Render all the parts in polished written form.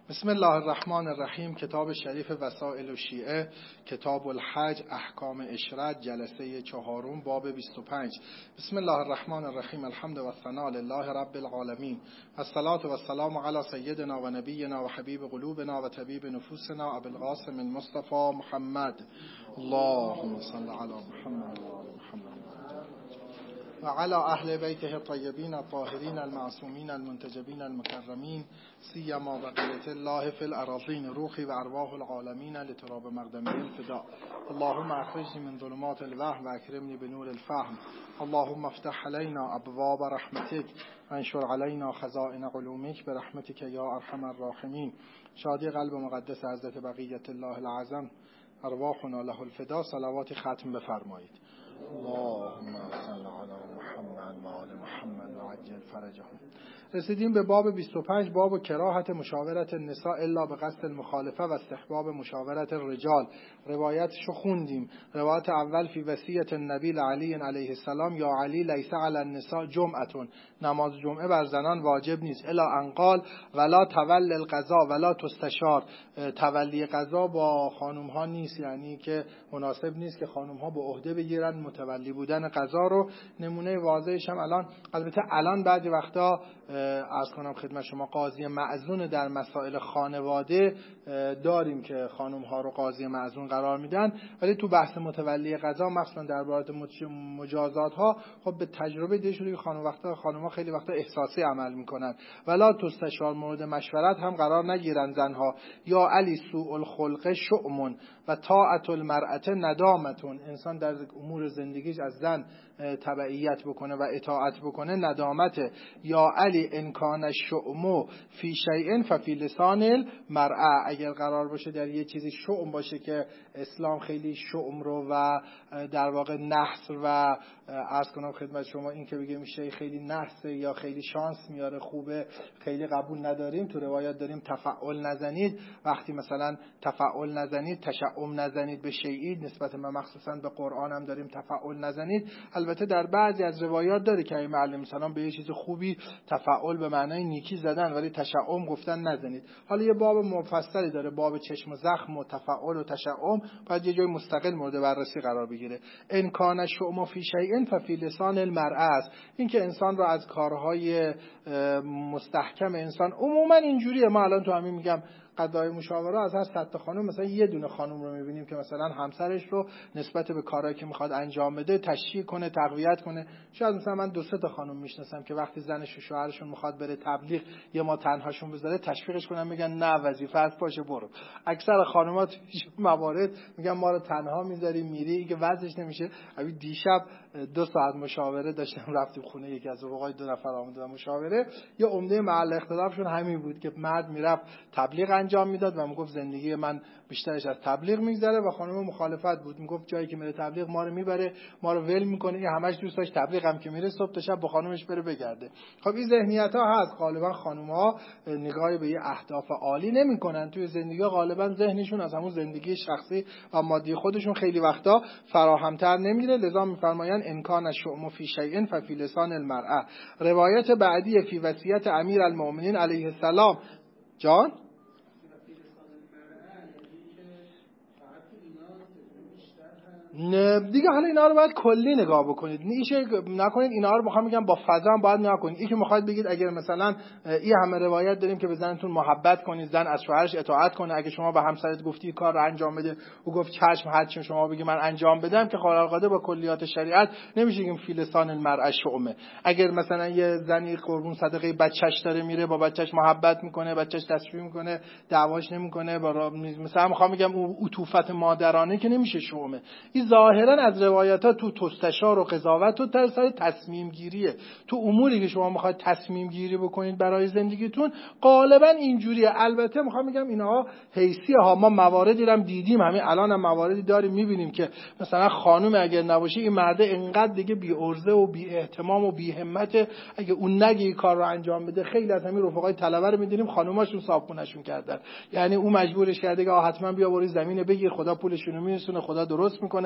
بسم الله الرحمن الرحیم. کتاب شریف وسائل الشیعه، کتاب الحج، احکام اشرت، جلسه چهارم، باب 25. بسم الله الرحمن الرحیم. الحمد و الثناء لله رب العالمین، الصلاة و السلام علی سیدنا و نبینا و حبیب قلوبنا و طبیب نفوسنا ابو القاسم المصطفى محمد. اللهم صل علی محمد و آل محمد و علی اهل بیته الطیبین الطاهرین المعصومین المنتجبین المکرمین، سیما بقیة الله فی الاراضین، روحی و ارواح العالمین لتراب مقدمی الفداء. اللهم اخرجنی من ظلمات الوهم و اکرمنی بنور الفهم. اللهم افتح علینا ابواب رحمتک و انشر علینا خزائن علومک برحمتک یا ارحم الراحمین. شادی قلب مقدس حضرت بقیت الله العظم، ارواحنا له الفداء. صلوات ختم بفرمایید. اللهم صل علی محمد و آل محمد و عجل فرجهم. رسیدیم به باب 25، باب کراهت مشاورت النساء الا به قصد المخالفه و استحباب مشاورت الرجال. روایتشو خوندیم. روایت اول: فی وصیت النبی علی علیه السلام، یا علی لیس علی النساء جمعه، نماز جمعه بر زنان واجب نیست، الا ان قال ولا تولی القضاء ولا تستشار. تولی قضا با خانم ها نیست، یعنی که مناسب نیست که خانم ها به عهده بگیرن متولی بودن قضا رو. نمونه واضحش هم الان بعضی وقتا عرض کنم خدمت شما، قاضی معزون در مسائل خانواده داریم که خانم ها رو قاضی معزون قرار میدن، ولی تو بحث متولی قضا مثلا درباره مجازات ها خب به تجربه دیده شده که خانم ها خیلی وقتا احساسی عمل میکنن. ولا تستشار، مورد مشورت هم قرار نگیرن زنها. یا علی سوء الخلق شؤم و طاعت المرأة ندامتون، انسان در امور زندگیش از زن تبعیت بکنه و اطاعت بکنه ندامته. یا علی ان کان الشؤم فی شیء ففی لسان المرأة، اگر قرار باشه در یه چیزی شؤم باشه که اسلام خیلی شؤم رو و در واقع نحس و عرض کنم خدمت شما این که بگیم میشه خیلی نحسه یا خیلی شانس میاره خوبه، خیلی قبول نداریم. تو روایات داریم تفعل نزنید، وقتی مثلا تفعل نزنید، تشعم نزنید به شیئی، نسبت ما مخصوصا به قرآن هم داریم تفعل نزنید. البته در بعضی از روایات داره که ائمه علیهم السلام به یه چیز خوبی تفعل به معنای نیکی زدن، ولی تشعم گفتن نزنید. حالا یه باب مفصلی داره، باب چشم و زخم و تفعل و تشعم، باید یه جای مستقل مورد بررسی قرار بگیره. ان کان الشؤم فی شیء ففی لسان المرأة است، این که انسان را از کارهای مستحکم انسان عموما اینجوریه. ما الان تو همین میگم قضای مشاوره از هر 100 تا خانم مثلا یه دونه خانم رو میبینیم که مثلا همسرش رو نسبت به کارهایی که میخواد انجام بده تشویق کنه، تقویت کنه. شاید مثلا من 2-3 تا خانم میشناسم که وقتی زنش و شوهرشون میخواد بره تبلیغ یه ما تنهاشون بذاره تشویقش کنن، میگن نه وظیفه است باشه برو. اکثر خانم‌ها تو موارد میگن ما رو تنها میذاری میری که وضعش نمیشه. همین دیشب 2 ساعت مشاوره داشتم، رفتیم خونه یکی از رفقای 2 نفر آمدن مشاوره. یه عمده محل اختلافشون همین بود که مرد میرفت تبلیغ انجام میداد و میگفت زندگی من بیشترش از تبلیغ میگذره، و خانم مخالفت بود، میگفت جایی که میره تبلیغ ما رو میبره، ما رو ول میکنه. این همش دوست داشت تبلیغ هم که میره صبح تا شب با خانمش بره بگرده. خب این ذهنیت ها هست. غالبا خانم ها نگاهی به یه اهداف عالی نمیکنن توی زندگی، غالبا ذهنشون از همون زندگی شخصی و مادی خودشون خیلی وقتا فراهمتر نمیره. لذا میفرمایند ان کان الشؤم فی شیء ففی لسان المرأة. روایت بعدی: فی وصیت امیر المؤمنین علیه السلام. جان دیگه حالا اینا رو باید کلی نگاه بکنید، نکنید اینا رو بخوام میگم با فضا هم باید نگاه کنید. این که میخواید بگید اگر مثلا این همه روایت داریم که به زنتون محبت کنید، زن از شوهرش اطاعت کنه، اگه شما به همسرت گفتی کار رو انجام بده و گفت چشم، هر چی شما بگی من انجام بدم، که خارق العاده با کلیات شریعت نمیشه بگیم فی لسان المرأة شؤمه. اگر مثلا یه زنی قربون صدقه بچه‌ش داره میره، با بچه‌ش محبت میکنه، بچه‌ش تشویق میکنه، دعواش نمیکنه، مثلا میخوام میگم عطوفت مادرانه که نمیشه شؤمه. ظاهرا از روایت‌ها تو تستشار و قضاوت و تصمیم گیریه. تو اموری که شما میخواید تصمیم گیری بکنید برای زندگیتون غالبا اینجوریه. البته میخوام بگم اینها حیثیه ها، ما مواردی رو هم دیدیم، همین الان هم مواردی داریم میبینیم که مثلا خانم اگر نباشه این مرده اینقدر دیگه بی عرضه و بی اهتمام و بی همت، اگه اون نگه کار رو انجام بده. خیلی از همین رفقای طلبه رو می‌دونیم خانوماشون صابونشون کردن، یعنی اون مجبورش کرده که حتما بیا برو زمین بگیر، خدا پولشونو میرسونه، خدا درست میکنه.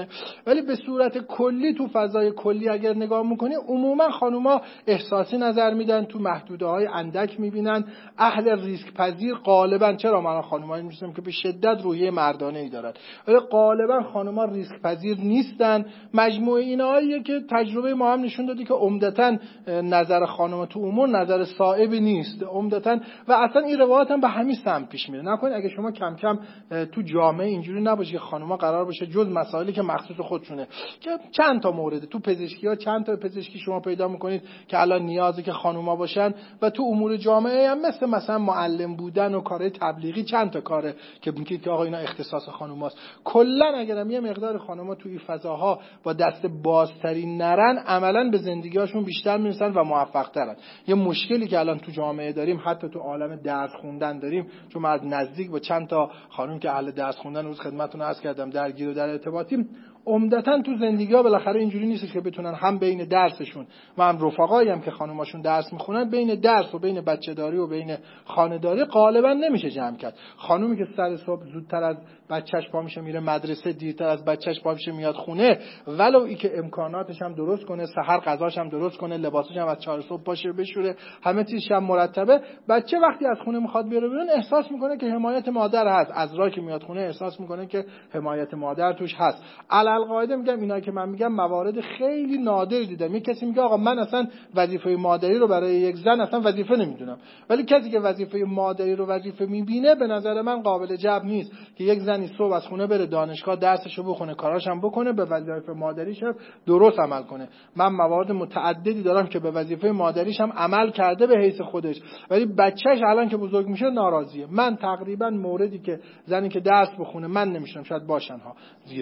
ولی به صورت کلی تو فضای کلی اگر نگاه میکنی عموما خانوما احساسی نظر میدن، تو محدوده‌های اندک میبینن، اهل ریسک پذیر غالبا. چرا من خانومایی میشناسم که به شدت روحیه مردانه‌ای دارن، ولی غالبا خانوما ریسک پذیر نیستن. مجموعه ایناییه که تجربه ما هم نشون داده که عمدتاً نظر خانوما تو امور نظر صائبی نیست عمدتاً، و اصلا این روایت هم به همین سمت پیش میره. نکنید اگه شما کم کم تو جامعه اینجوری نباشه که خانوما قرار باشه جز مسائلی که مخصوص خودشونه، که چند تا مورد تو پزشکی‌ها چند تا پزشکی شما پیدا میکنید که الان نیازه که خانوما باشن، و تو امور جامعه هم مثلا معلم بودن و کارهای تبلیغی چند تا کاره که میگید که آقا اینا اختصاص خانوماست. کلا اگرم یه مقدار خانوما تو این فضاها با دست بازتری نرن، عملاً به زندگی‌هاشون بیشتر میرسن و موفق‌ترن. یه مشکلی که الان تو جامعه داریم، حتی تو عالم درس خوندن داریم، چون من از نزدیک با چند تا خانم که اهل درس خوندن روز خدمتتون عرض کردم درگیر و در ارتباطیم، عمدتاً تو زندگی‌ها بالاخره اینجوری نیست که بتونن هم بین درسشون و هم رفقایی هم که خانوماشون درس میخونن، بین درس و بین بچه‌داری و بین خانه‌داری غالبا نمیشه جمع کرد. خانومی که سر صبح زودتر از بچه‌ش پا میشه میره مدرسه، دیرتر از بچه‌ش پا میشه میاد خونه، ولو ای که امکاناتش هم درست کنه، سحر غذاش هم درست کنه، لباسش هم از 4 صبح باشه بشوره، همه چیزش هم مرتبه، بچه وقتی از خونه میخواد بیاره بیرون احساس میکنه که حمایت مادر هست. از راه که میاد خونه احساس میکنه که حمایت مادر توش هست. القاعده میگم اینا که من میگم موارد خیلی نادر دیدم. یک کسی میگه آقا من اصلا وظیفه مادری رو برای یک زن اصلا وظیفه نمیدونم، ولی کسی که وظیفه مادری رو وظیفه میبینه به نظر من قابل جبر نیست که یک زنی صبح از خونه بره دانشگاه درسشو بخونه، کاراش هم بکنه، به وظیفه مادریش هم درست عمل کنه. من موارد متعددی دارم که به وظیفه مادریش هم عمل کرده به حیث خودش، ولی بچه‌ش الان که بزرگ میشه ناراضیه. من تقریبا موردی که زنی که درس بخونه، من نمیشنم، شاید باشن ها،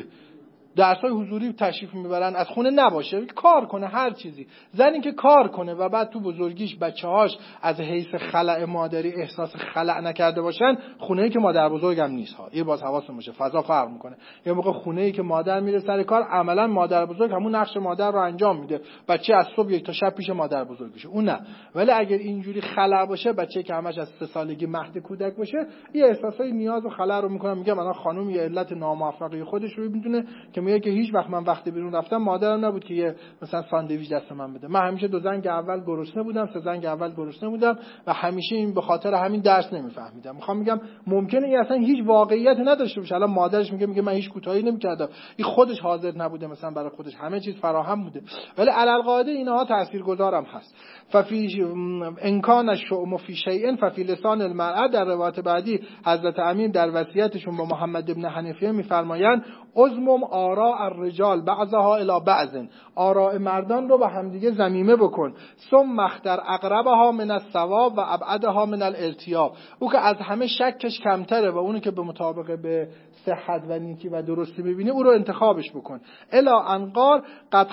درس‌های حضوری تشریف میبرن، از خونه نباشه، کار کنه، هر چیزی. زنی که کار کنه و بعد تو بزرگیش بچه‌هاش از حیث خلأ مادری احساس خلأ نکرده باشن، خونه‌ای که مادر بزرگم نیست ها. این باز حواستون باشه، فضا فرق میکنه. یه موقع خونه‌ای که مادر میره سر کار، عملاً مادر بزرگ همون نقش مادر رو انجام میده، بچه از صبح یک تا شب پیش مادر بزرگشه، اون نه. ولی اگر اینجوری خلأ باشه، بچه‌ای که همش از 3 سالگی مهد کودک باشه، این احساسای نیاز و خلأ رو میکنه. میگم الان خانم یه علت ناموفقی خودش رو میدونه که میگه که هیچ وقت من وقتی بیرون رفتم مادرم نبود که یه مثلا ساندویچ دست من بده. من همیشه 2 زنگ اول گرسنه بودم، 3 زنگ اول گرسنه بودم و همیشه این به خاطر همین درس نمیفهمیدم. میخوام میگم ممکنه این اصلا هیچ واقعیتی نداشته باشه. الان مادرش میگه من هیچ کوتاهی نمیکردم، این خودش حاضر نبوده مثلا برای خودش همه چیز فراهم بوده، ولی علالقاعده اینها تاثیرگذارم هست. ففی امکان الشؤم فی شیء ففی لسان المرأة. در روایت بعدی حضرت امیر در وصیتشون با محمد ابن حنفیه میفرمایند ازمم آراء الرجال بعضها الی بعض، آراء مردان رو به همدیگه ضمیمه بکن، ثم اختر اقربها من الصواب و ابعدها من الارتیاب. او که از همه شکش کمتره و اونی که به مطابق به صحت و نیکی و درستی ببینی او رو انتخابش بکن. الا انقال قد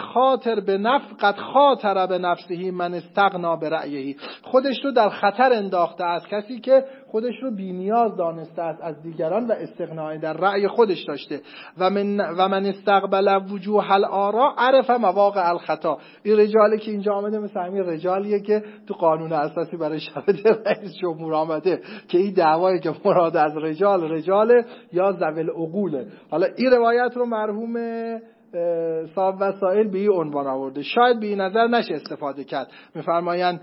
خاطر به نفسه من استغنا برأیه. خودش رو در خطر انداخته از کسی که خودش رو بی‌نیاز دانسته است از دیگران و استغنای در رأی خودش داشته. و من استقبل وجوه الآراء عرف مواقع الخطا. این رجالی که اینجا آمده مثل همین رجالیه که تو قانون اساسی برای شرایط رئیس جمهور آمده که این دعوایی که مراد از رجال یا ذوی العقوله. حالا این روایت رو مرحوم صاحب وسائل به این عنوان آورده، شاید به این نظر نشه استفاده کرد. میفرمایند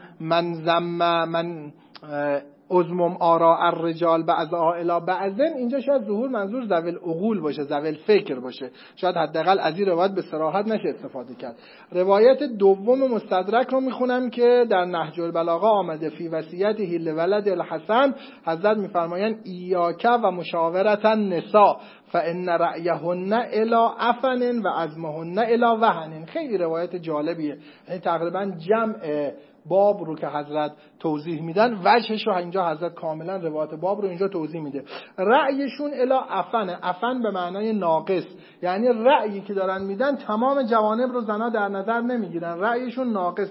من ازمم آراء الرجال بعضها الی بعض، اینجا شاید ظهور منظور ذوی العقول باشه، ذوی الفکر باشه، شاید حداقل از این روایت به صراحت نشه استفاده کرد. روایت دوم مستدرک رو میخونم که در نهج البلاغه آمده، فی وصیته لولد الحسن، حضرت میفرمایند ایاک و مشاورة النساء فان رأیهن الی عفن و عزمهن الی وهن. خیلی روایت جالبیه، یعنی تقریبا جمع باب رو که حضرت توضیح میدن وجهش رو اینجا حضرت کاملا روایت باب رو اینجا توضیح میده. رأیشون الی عفن به معنای ناقص، یعنی رأیی که دارن میدن تمام جوانب رو زنا در نظر نمیگیرن، رأیشون ناقصه.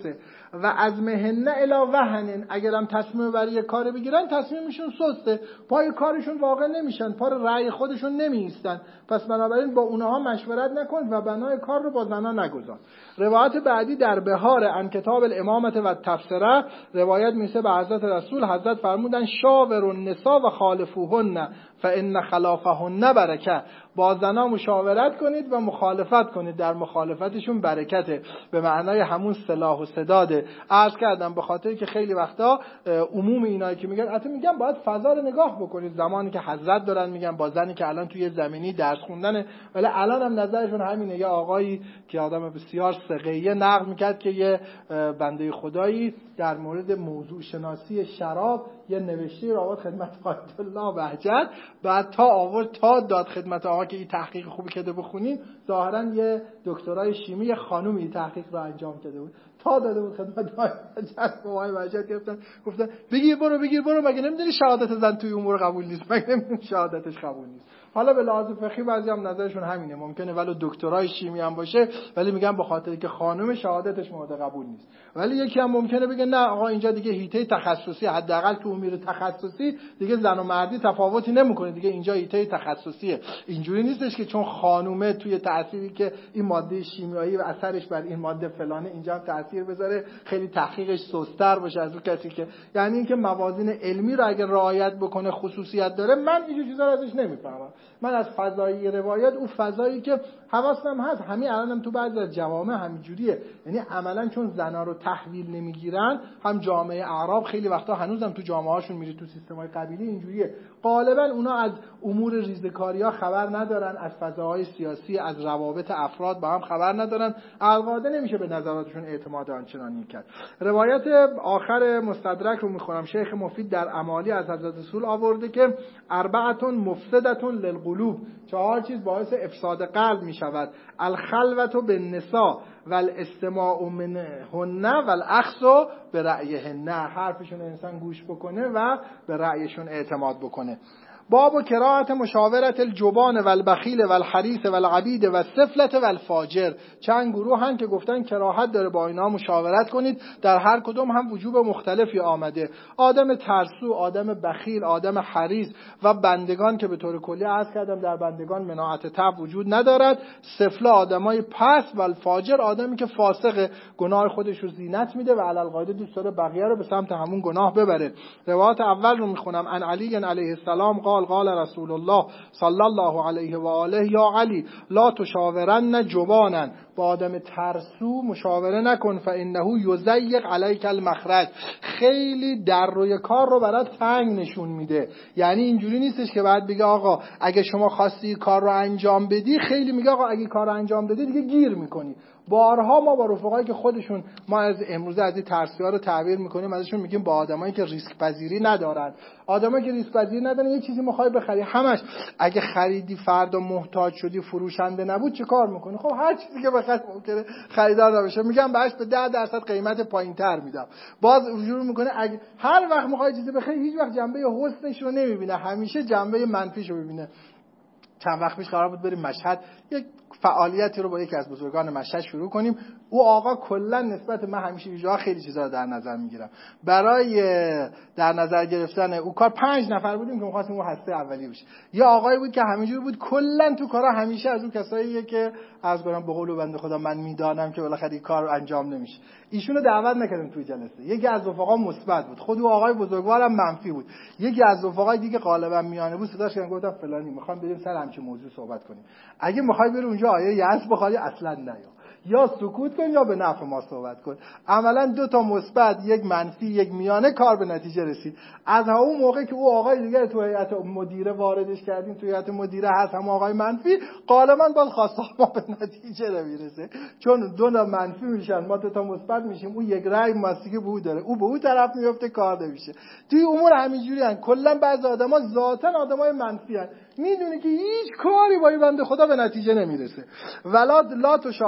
و عزمهن الی وهن، اگرم تصمیم برای یه کار بگیرن تصمیمشون سسته، پای کارشون واقع نمیشن، پای رأی خودشون نمیایستن، پس بنابراین با اونها مشورت نکن و بنای کار رو با زنا نگذار. روایت بعدی در بهار عن کتاب الامامه و تفسیره روایت میشه به حضرت رسول، حضرت فرمودن شاور النساء و خالفوهن فان خلافهن برکه، با زنا مشاورت کنید و مخالفت کنید، در مخالفتشون برکته، به معنای همون صلاح و سداده. عرض کردم به خاطر که خیلی وقتا عموم اینایی که میگن البته میگن باید فضا رو نگاه بکنید، زمانی که حضرت دارن میگن با زنی که الان توی زمینی درس خوندنه، ولی الان هم نظرشون همینه. یه آقایی که آدم بسیار ثقیه نقل میکرد که یه بنده خدایی در مورد موضوع شناسی شراب یه نوشته رو آورد خدمت آیت الله بهجت، بعد تا آورد تا داد خدمت آقا که این تحقیق خوبی کرده بخونین، ظاهرا یه دکترای شیمی خانومی تحقیق رو انجام داده بود، تا داده بود خدمت آقای بهجت، آقای بهجت گفتن بگیر برو، مگه نمیدونی شهادت زن توی امور قبول نیست، مگه نمیدونی شهادتش قبول نیست. حالا به لحاظ فقهی بعضی هم نظرشون همینه، ممکنه ولو دکترای شیمی هم باشه ولی میگن به خاطر که خانم شهادتش مورد قبول نیست. ولی یکی هم ممکنه بگه نه آقا اینجا دیگه حیطه تخصصی، حداقل تو امور تخصصی دیگه زن و مردی تفاوتی نمیکنه، دیگه اینجا حیطه تخصصیه. اینجوری نیستش که چون خانومه توی تأثیری که این ماده شیمیایی و اثرش بر این ماده فلانه اینجا تأثیر بذاره خیلی تحقیقش سست‌تر باشه از اون کسی که، یعنی اینکه موازین علمی رو اگه رعایت بکنه خصوصیت داره. من اینجور چیزا رو ازش نمیفهمم. من از فضایی روایت، اون فضایی که حواسم هست، همین الانم تو بعضی از جوامع همینجوریه، یعنی عملا چون زنا رو تحویل نمیگیرن، هم جامعه اعراب خیلی وقتا هنوزم تو جامعه هاشون میری تو سیستم‌های قبیلی اینجوریه، غالبا اونا از امور ریزکاری‌ها خبر ندارن، از فضاهای سیاسی، از روابط افراد با هم خبر ندارن، القاعده نمیشه به نظراتشون اعتماد آنچنانی کرد. روایت آخر مستدرک رو میخونم، شیخ مفید در امالی از حضرت رسول آورده که اربعه مفسدة للقلوب، 4 چیز باعث افساد قلب میشود، الخلوة بالنساء والاستماع منهن والاخذ برأیهن، حرفشون انسان گوش بکنه و به رأیشون اعتماد بکنه. باب و کراهت مشاورت الجبان و البخیل و الحریص و العبید و السفلت و الفاجر. چند گروه هم که گفتن کراهت داره با اینا مشاورت کنید، در هر کدوم هم وجوب مختلفی آمده، آدم ترسو، آدم بخیل، آدم حریص و بندگان که به طور کلی عرض کردم در بندگان مناعت طبع وجود ندارد، سفله آدمای پس و الفاجر آدمی که فاسق، گناه خودش رو زینت میده و علی القاعده دوست داره بقیه رو به سمت همون گناه ببره. روایت اول رو میخونم، عن علی علیه السلام قال رسول الله صلی الله علیه و آله یا علی لا تشاورن جبانا، با آدم ترسو مشاوره نکن، فانه یضیق علیک المخرج، خیلی در روی کار رو برات تنگ نشون میده. یعنی اینجوری نیستش که بعد بگه آقا اگه شما خواستی کار رو انجام بدی، خیلی میگه آقا اگه کار رو انجام بدی دیگه گیر میکنی. بارها ما با رفقایی که خودشون، ما از امروزه از این ترسی‌ها رو تعبیر میکنیم، ازشون میگیم با آدمایی که ریسک پذیری ندارن. آدمایی که ریسک پذیری ندارن، یه چیزی میخوای بخری، همش اگه خریدی فردا محتاج شدی فروشنده نبود چه کار میکنی؟ خب هر چیزی که بخری ممکنه خریدار نباشه، میگم بهش به 10% قیمت پایینتر میدم. باز وجود میکنه اگه هر وقت میخوای چیزی بخری هیچ وقت جنبه حسنش رو نمیبینه، همیشه جنبه منفیش رو میبینه. چند وقت پیش قرار بود بریم مشهد، یک فعالیتی رو با یکی از بزرگان مشهد شروع کنیم. او آقا کلا نسبت من همیشه اینجا خیلی چیزا رو در نظر میگیرم. برای در نظر گرفتن او کار 5 نفر بودیم که می‌خواستیم اون هسته اولی بشه. یه آقایی بود که همینجوری بود، کلا تو کارا همیشه از اون کساییه که از گفتم به قول بنده خدا من میدانم که بالاخره این کار انجام نمیشه. ایشونو دعوت نکردیم توی جلسه. یکی از رفقا مثبت بود، خود او آقای بزرگوارم منفی بود. یکی از رفقای دیگه غالبا میانه بود، صداش کردم گفتم فلانی می‌خوام بریم سر همچین موضوع صحبت کنیم. اگه می‌خوای بری اونجا آیه یأس بخوای اصلا نیا، یا سکوت کن یا به نفع ما صحبت کن. عملا 2 تا مثبت، یک منفی، یک میانه، کار به نتیجه رسید. از اون موقع که او آقای دیگه تو هیئت مدیره واردش کردیم، تو هیئت مدیره هست هم آقای منفی، غالبا باز خواسته ما به نتیجه نمیرسه، چون 2 تا منفی میشن، ما 2 تا مثبت میشیم، او یک رأی ماسیگه به او داره، او به او طرف میفته، کار نمیشه. توی امور همینجوری ان. کلا بعضی آدما ذاتاً آدمای منفی ان، میدونی که هیچ کاری با این بنده خدا به نتیجه نمیرسه. ولا لا تشاورن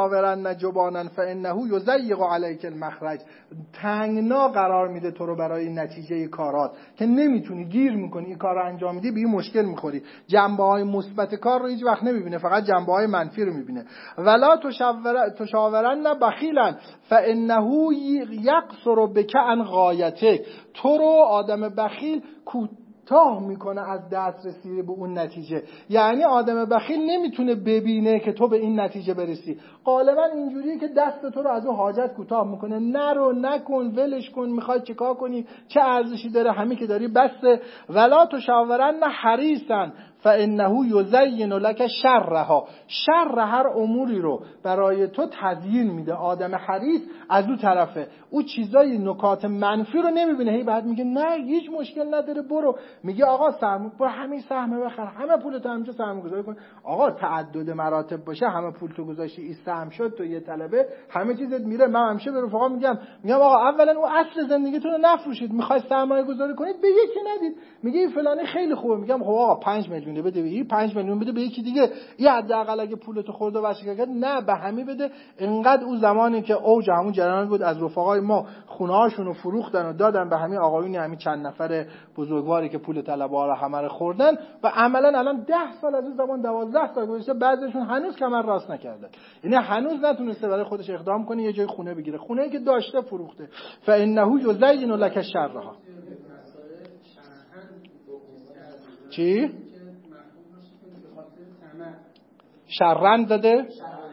تحملن جبانا فانه یضیق علیک المخرج، تنگنا قرار میده تو رو برای نتیجه کارات که نمیتونی، گیر میکنی، این کار رو انجام میدی به این مشکل میخوری. جنبه های مثبت کار رو هیچ وقت نمیبینه، فقط جنبه های منفی رو میبینه. ولا تشاورن بخیلا فانه یقصر بک عن غایتک، تو رو آدم بخیل کوتاه میکنه از دسترسی به اون نتیجه. یعنی آدم بخیل نمیتونه ببینه که تو به این نتیجه برسی. غالبا اینجوریه که دست تو رو از اون حاجت کوتاه میکنه، نرو، نکن، ولش کن، میخوای چیکار کنی، چه ارزشی داره، همین که داری بسه. ولا تشاورن حریصا فانه یزین لک شرها، شر هر اموری رو برای تو تزیین میده. آدم حریص از اون طرفه، او چیزای نکات منفی رو نمیبینه، هی بعد میگه نه هیچ مشکل نداره برو، میگه آقا برو همین سهم بخر، همه پولتو همینجا سرمایه‌گذاری کن. آقا تعدد مراتب باشه، همه پول تو گذاشتی این سهم شد تو یه طلبه همه چیزت میره. من همیشه به رفقا میگم آقا اولا اون اصل زندگیتون رو نفروشید، میخوای سرمایه‌گذاری کنید به یکی ندید. میگه این فلانی خیلی خوبه، میگم خب آقا 5 میلیون بده به این، 5 میلیون بده به یکی دیگه، این حداقل اگه پولتو خورد و واسه کرد، نه به همه بده. انقدر اون زمانی که اوج همون جریان بود از رفقای ما خونه‌هاشون رو فروختن و دادن به همین آقایون، همین چند نفر بزرگواری که پول طلبه‌ها رو همه رو خوردن و عملاً الان 10 سال از اون زمان 12 سال گذشته، بعضیشون هنوز کمر راست نکردن، یعنی هنوز نتونسته برای خودش اقدام کنه یه جای خونه بگیره، خونه‌ای که داشته فروخته. فانه یزین لک شرها. چی؟ شرن زده؟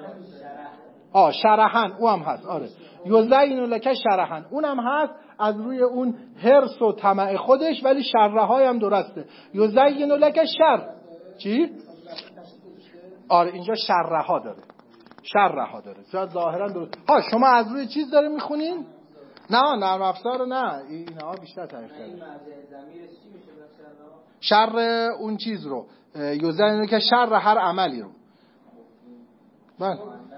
شرحن، او هم هست. آره یزین لک شرحن، اونم هست از روی اون حرص و طمع خودش، ولی شرهای هم درسته. یزین لک شر. چی؟ آره اینجا شرها داره، شرها داره، شاید ظاهرا درست. شما از روی چیز داره میخونین؟ نه نرم افزار نه، اینها بیشتر تعریف کرده. شر اون چیز رو یزین که شر هر عملی رو، من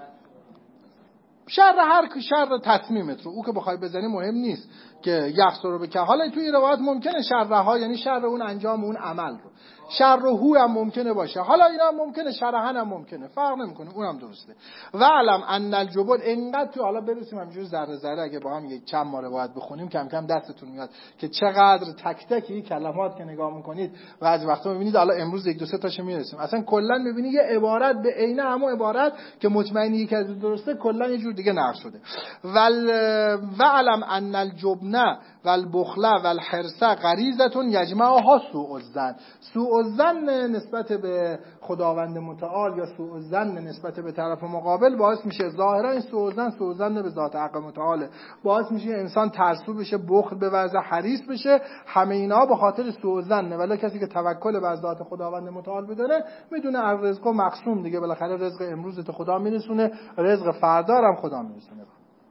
شر تصمیمت رو، او که بخوای بزنی مهم نیست که یخسر رو بکن. حالا توی روایت ممکنه شرها یعنی شر اون انجام اون عمل رو، شر و هو هم ممکنه باشه، حالا اینا هم ممکنه، شرحن هم ممکنه، فرق نمیکنه، اونم درسته. و علم ان الجبن، انقدر تو حالا برسیم همینجوری ذره ذره اگه با هم یک چند ما روایت بخونیم کم کم دستتون میاد که چقدر تک تکی کلمات که نگاه میکنید و از وقتا میبینید. حالا امروز یک دو سه تاشو میرسیم، اصلا کلا میبینید یه عبارت به عینه همون عبارت که مطمئنی یکی از درسته کلا یه جور دیگه نقش شده. و علم ان الجبن والبخل والحرص غریزه یجمعها سوء الظن. سوء الظن نسبت به خداوند متعال یا سوء الظن نسبت به طرف مقابل باعث میشه ظاهرا این سوء الظن به ذات حق متعال باعث میشه انسان ترسو بشه، بخل بورزه، حریص بشه. همه اینا به خاطر سوء الظن. ولی کسی که توکل بر ذات خداوند متعال بداره میدونه الرزق مقسوم دیگه، بالاخره رزق امروز تو خدا میرسونه، رزق فردا هم خدا میرسونه.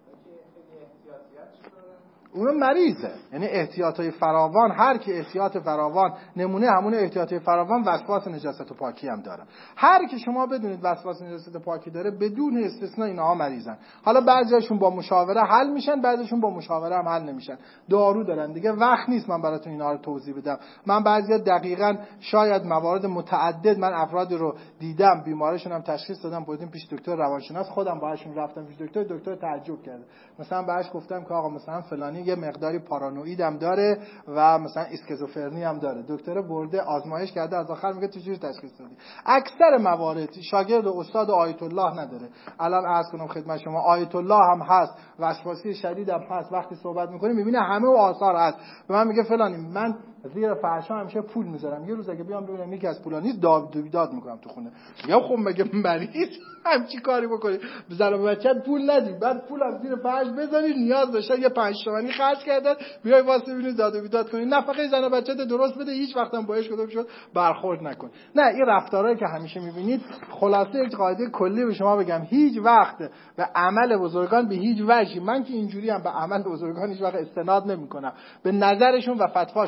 اون مریضه، یعنی احتیاطای فراوان. هر کی احتیاط فراوان، نمونه همون احتیاطای فراوان وسواس نجاست و پاکی هم داره. هر کی شما بدونید وسواس نجاست و پاکی داره بدون استثناء اینها مریضن. حالا بعضیاشون با مشاوره حل میشن، بعضیشون با مشاوره هم حل نمیشن، دارو دارن دیگه. وقت نیست من براتون اینا رو توضیح بدم. من بعضیا دقیقاً شاید موارد متعدد من افراد رو دیدم، بیمارشون هم تشخیص دادم، بردیم پیش دکتر روانشناس، خودم باهاشون رفتم پیش دکتر تعجب کرد. مثلا بهش گفتم که آقا مثلا فلانی یه مقداری پارانوید هم داره و مثلا اسکیزوفرنی هم داره. دکتر برده آزمایش کرده، از آخر میگه چجوری تشخیص دادی؟ اکثر موارد شاگرد و استاد و آیت الله نداره. الان عرض کنم خدمت شما آیت الله هم هست، وسواسی شدید هم هست. وقتی صحبت میکنه میبینه همه و آثار هست. به من میگه فلانی من زیر فرشا همیشه پول میذارم، یه روز اگه بیام ببینم یکی از پولا نیست داد میکنم تو خونه. میگم خب مگه مریض همچی کاری بکنی؟ بزن به بچت پول ندی، بعد پول از زیر فرش بذاری، نیاز بشه یه 5 تومانی خرج کردن بیای واسه ببینید داد و بیداد کنی. نفقه زن و بچت درست بده، هیچ وقت هم باهاش گفتم شد برخورد نکن. نه این رفتارهایی که همیشه میبینید. خلاصه یک قاعده کلی به شما بگم، هیچ وقت به عمل بزرگان به هیچ وجهی، من که اینجوری ام، به عمل بزرگان هیچ وقت استناد نمیکنم، به نظرشون و فتواشون باید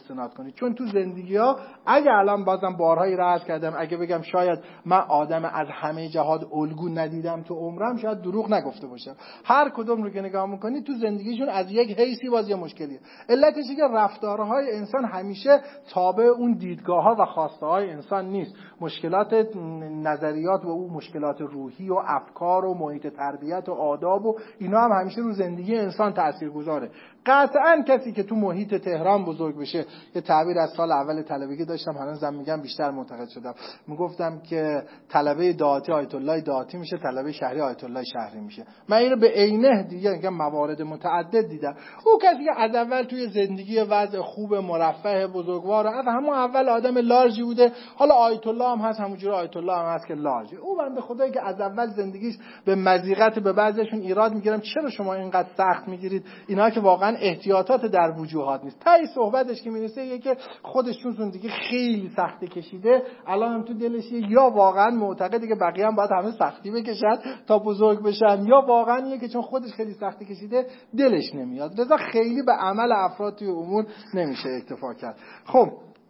استناد کنید. چون تو زندگی ها اگه الان بازم بارهایی را عرض کردم، اگه بگم شاید من آدم از همه جهات الگو ندیدم تو عمرم، شاید دروغ نگفته باشم. هر کدوم رو که نگاه میکنید تو زندگیشون از یک حیثی یه مشکلیه. علتش اینه که رفتارهای انسان همیشه تابع اون دیدگاه‌ها و خواسته‌های انسان نیست. مشکلات نظریات و اون مشکلات روحی و افکار و محیط تربیت و آداب و اینا هم همیشه رو زندگی انسان تاثیرگذاره. قطعاً کسی که تو محیط تهران بزرگ بشه، یه تعبیر از سال اول طلبگی داشتم، هنوزم میگم، بیشتر معتقد شدم، میگفتم که طلبه دهاتی آیت الله دهاتی میشه، طلبه شهری آیت الله شهری میشه. من اینو به عینه دیگه موارد متعدد دیدم. او کسی که از اول توی زندگی وضع خوب مرفه بزرگوار، از همون اول آدم لارجی بوده، حالا آیت الله هم هست، همونجوری آیت الله هم هست که لارجی. او بنده خدایی که از اول زندگیش به مضیقت به بعضیشون ایراد میگیرم، چرا شما اینقدر سخت میگیرید؟ اینا که واقعا احتیاطات در وجوهات نیست. تای صحبتش که میرسه یه که خودش تو زندگی خیلی سختی کشیده، الان هم تو دلش یا واقعا معتقده که بقیه هم باید همه سختی بکشن تا بزرگ بشن، یا واقعا یه که چون خودش خیلی سختی کشیده دلش نمیاد. لذا خیلی به عمل افراد توی امور نمیشه اکتفا کرد. خب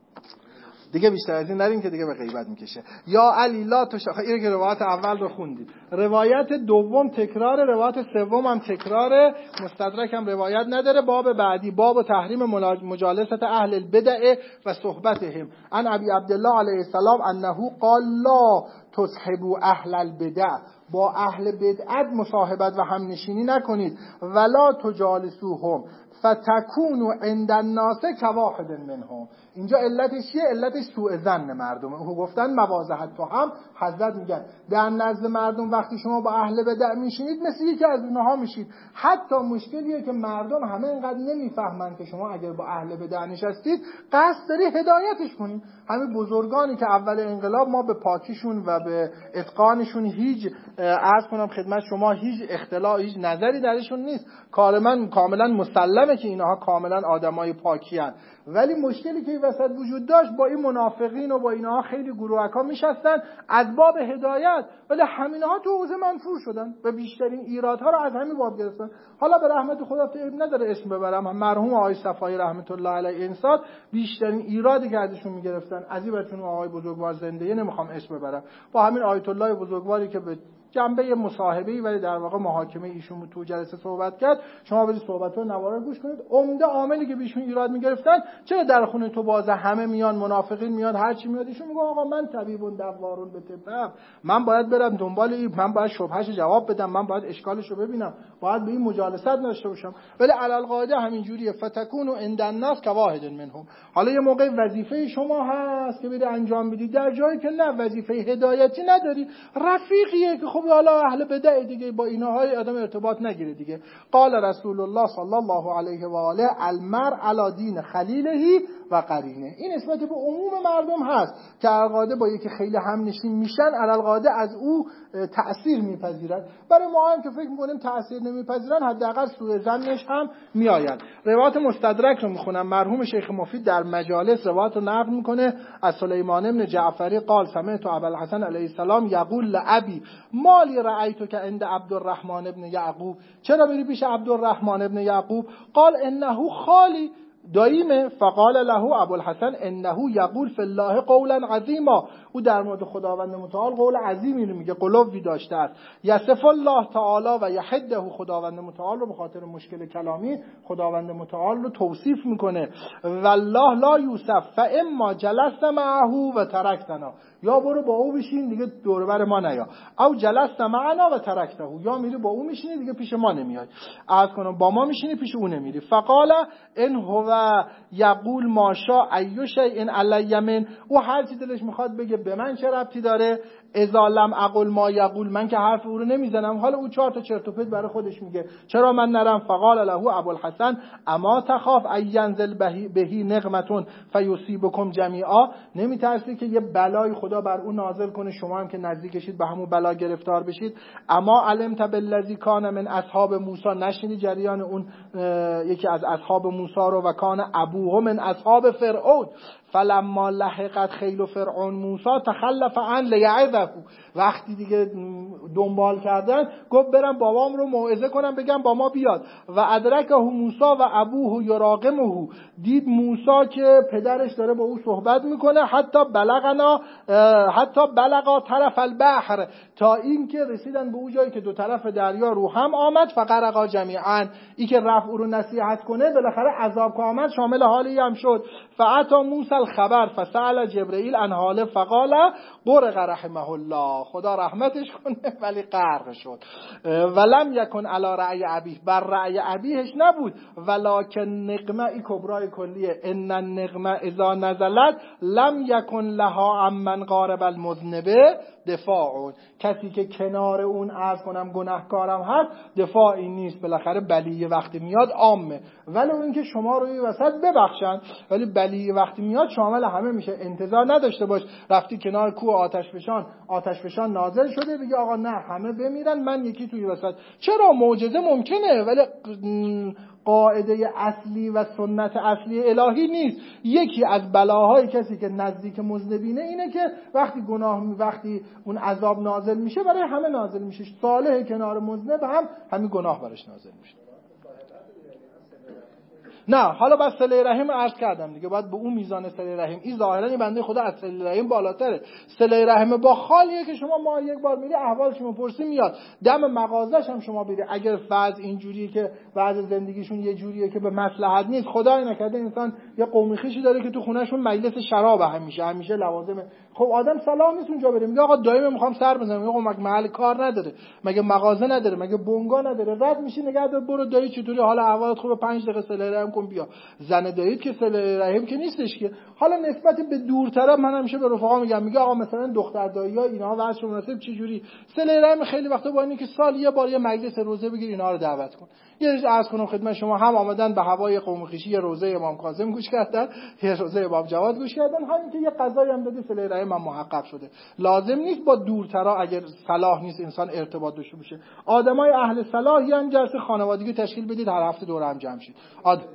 دیگه بیشتر از این نریم که دیگه به غیبت میکشه. یا علی لا تشخ، اینه که روایت اول رو خوندید. روایت دوم تکرار، روایت سوم هم تکرار، مستدرک هم روایت نداره. باب بعدی باب تحریم مجالست اهل البدع و صحبتهم. عن ابی عبدالله علیه السلام انه قال لا تصحبوا اهل البدع، با اهل بدعت مصاحبت و همنشینی نکنید. ولا تجالسوهم فتکونوا عند الناس کواحد منهم. اینجا علتش چیه؟ علتش سوء ظن مردمه. او گفتن مواضحت تو هم حضرت میگن در نزد مردم وقتی شما با اهل بدع میشینید مثل یکی از اونها میشید. حتی مشکلیه که مردم همه اینقدر نمیفهمن که شما اگر با اهل بدع نشستید قصد داری هدایتش کنید. همین بزرگانی که اول انقلاب ما به پاکیشون و به اتقانشون هیچ عرض کنم خدمت شما هیچ اختلاف هیچ نظری درشون نیست، کاملا مسلمه که اینها کاملا آدمای پاکی هستند. ولی مشکلی که این وسط وجود داشت با این منافقین و با اینها خیلی گروهکا میشستن از باب هدایت، ولی همینها تو حوزه منفور شدن و بیشترین ایرادها رو از همین باب گرفتن. حالا به رحمت خدا عیب نداره اسم ببرم، مرحوم آقای صفایی رحمت الله علیه انصاد بیشترین ایرادی که ازشون میگرفتن، از این بچون آقای بزرگوار زنده نمیخوام اسم ببرم، با همین آیت الله بزرگواری که به جنبه مصاحبه‌ای ولی در واقع محاکمه ایشون تو جلسه صحبت کرد، شما برید صحبت‌ها نوارا گوش کنید. عمده عاملی که بیشون ایراد می‌گرفتن، چرا در خونه تو باز همه میان، منافقین میاد، هر چی میاد، ایشون میگه آقا من طبیب و دوارون به طب، من باید برم دنبال این، من باید شبهه‌اش جواب بدم، من باید اشکالش رو ببینم، باید به این مجالست داشته باشم. ولی علل قاعده همین جوریه، فتکونوا عند الناس کواحد منهم. حالا یه موقع وظیفه شما هست که برید انجام بدید در جایی که نه وظیفه هدایتی نداری، رفیقیه که خب حالا اهل بدع دیگه، با اینهای آدم ارتباط نگیره دیگه. قال رسول الله صلی الله علیه و آله المرء علی دین خلیله و قرینه. این نسبت به عموم مردم هست که علالقاعده با یکی خیلی هم نشین میشن، علالقاعده از او تأثیر میپذیرن. برای ما هم که فکر میکنیم تأثیر نمیپذیرن، حداقل سوء ظنش هم میآید. روایت مستدرک رو میخونم. مرحوم شیخ مفید در مجالس روایت رو نقل میکنه از سلیمان بن جعفری قال سمعت ابوالحسن علیه السلام یقول لابی مالی رأیتو که عند عبدالرحمن ابن یعقوب، چرا میری پیش عبدالرحمن ابن یعقوب؟ قال انه خالی دایمه. فقال له ابوالحسن انه یقول فی الله قولا عظیما، او در مورد خداوند متعال قول عظیمی رو میگه، قلوبی داشته است. یصف الله تعالی و یحده، خداوند متعال رو به خاطر مشکل کلامی خداوند متعال رو توصیف میکنه. والله لا یوسف فاما جلست معه و ترکتنا، یا برو با او بشین دیگه دور بر ما نیا، او جلست معنا و ترکته، یا میری با او میشینی دیگه پیش ما نمیای. عرض کنم با ما میشینی پیش او نمیری. فقال ان هو یقول ما شاء ای شیء علی من، او هر چی دلش میخواد بگه به من چه ربطی داره؟ اذا لم اقل ما یقول، من که حرف او رو نمیزنم، حالا او چهار تا چرت و پرت برای خودش میگه، چرا من نرم؟ فقال له ابوالحسن اما تخاف ان ینزل بهی نقمه فیصیبکم جمیعا، نمیترسی که یه بلای خدا بر اون نازل کنه شما هم که نزدیکشید به همون بلا گرفتار بشید؟ اما علمت بالذی کان من اصحاب موسی، نشنیدی جریان اون یکی از اصحاب موسی رو؟ و کان ابوه من اصحاب فرعون فلما لحقت خیل فرعون موسی تخلف عن لیعظه، وقتی دیگه دنبال کردن گفت برم بابام رو موعظه کنم بگم با ما بیاد. و ادرکه موسی و ابوه یراقمه، دید موسی که پدرش داره با او صحبت میکنه. حتی بلغا طرف البحر، تا این که رسیدن به اون جایی که دو طرف دریا رو هم آمد. فغرقا جمیعا، این که رفت او رو نصیحت کنه بالاخره عذاب که آمد شامل حالی هم شد. فاتا موسی الخبر فسأل جبرئیل عن حاله فقال غرق رحمه الله، خدا رحمتش کنه ولی غرق شد. ولم یکن علی رأی ابیه، بر رأی ابیهش نبود. ولکن نقمه، ای کبرای کلیه، ان النقمه اذا نزلت لم یکن لها عمن قارب المذنبه دفاع، کسی که کنار اون عرض کنم گناهکارم هست دفاعی نیست. بالاخره بلی وقتی میاد عامه، ولی اون که شما رو این وسط ببخشن، ولی بلی وقتی میاد شامل همه میشه. انتظار نداشته باش رفتی کنار کوه آتش فشان نازل شده بگی آقا نه همه بمیرن من یکی توی وسط. چرا؟ معجزه ممکنه ولی قاعده اصلی و سنت اصلی الهی نیست. یکی از بلاهای کسی که نزدیک مذنبینه اینه که وقتی اون عذاب نازل میشه برای همه نازل میشه. صالح کنار مذنب هم همین گناه براش نازل میشه. نه حالا بس صله رحم عرض کردم دیگه، باید به اون میزان صله رحم. این ظاهرا این بنده خدا از صله رحم بالاتره. صله رحم با خالیه که شما ما یک بار میری احوالش میپرسی میاد، دم مغازش هم شما بری. اگر فرض اینجوریه که بعض زندگیشون یه جوریه که به مصلحت نیست، خدای نکرده انسان یه قومی خویشی داره که تو خونهشون مجلس شراب همیشه لوازم، خب آدم صلاح نیست اونجا بره. میگه آقا دائم میخوام سر بزنم. میگه آقا مگه محل کار نداره، مگه مغازه نداره، مگه بنگاه نداره؟ رد میشی نگه دار برو دایی چطوری حال احوالت خوبه 5 دقیقه صله رحم کن بیا. زن دایید که صله رحم که نیستش که. حالا نسبت به دورتر من همیشه به رفقا میگم، میگه آقا مثلا دختر دایی‌ها اینا وضعشون مناسب چه جوری صله رحم خیلی وقتا با اینه که سال یه بار یه مجلس روزه بگیر اینا رو دعوت کن. یه روز عرض کنم خدمت شما، هم آمدن به هوای قوم خویشی یه روزه امام کاظم گوش کردن، یه روزه امام جواد گوش کردن، همین که یه قضایی هم داده صله رحم هم محقق شده. لازم نیست با دورترا اگر صلاح نیست انسان ارتباط داشته باشه. آدمای اهل صلاح یعنی جلسه خانوادگی تشکیل بدید، هر هفته دور هم جمع شید.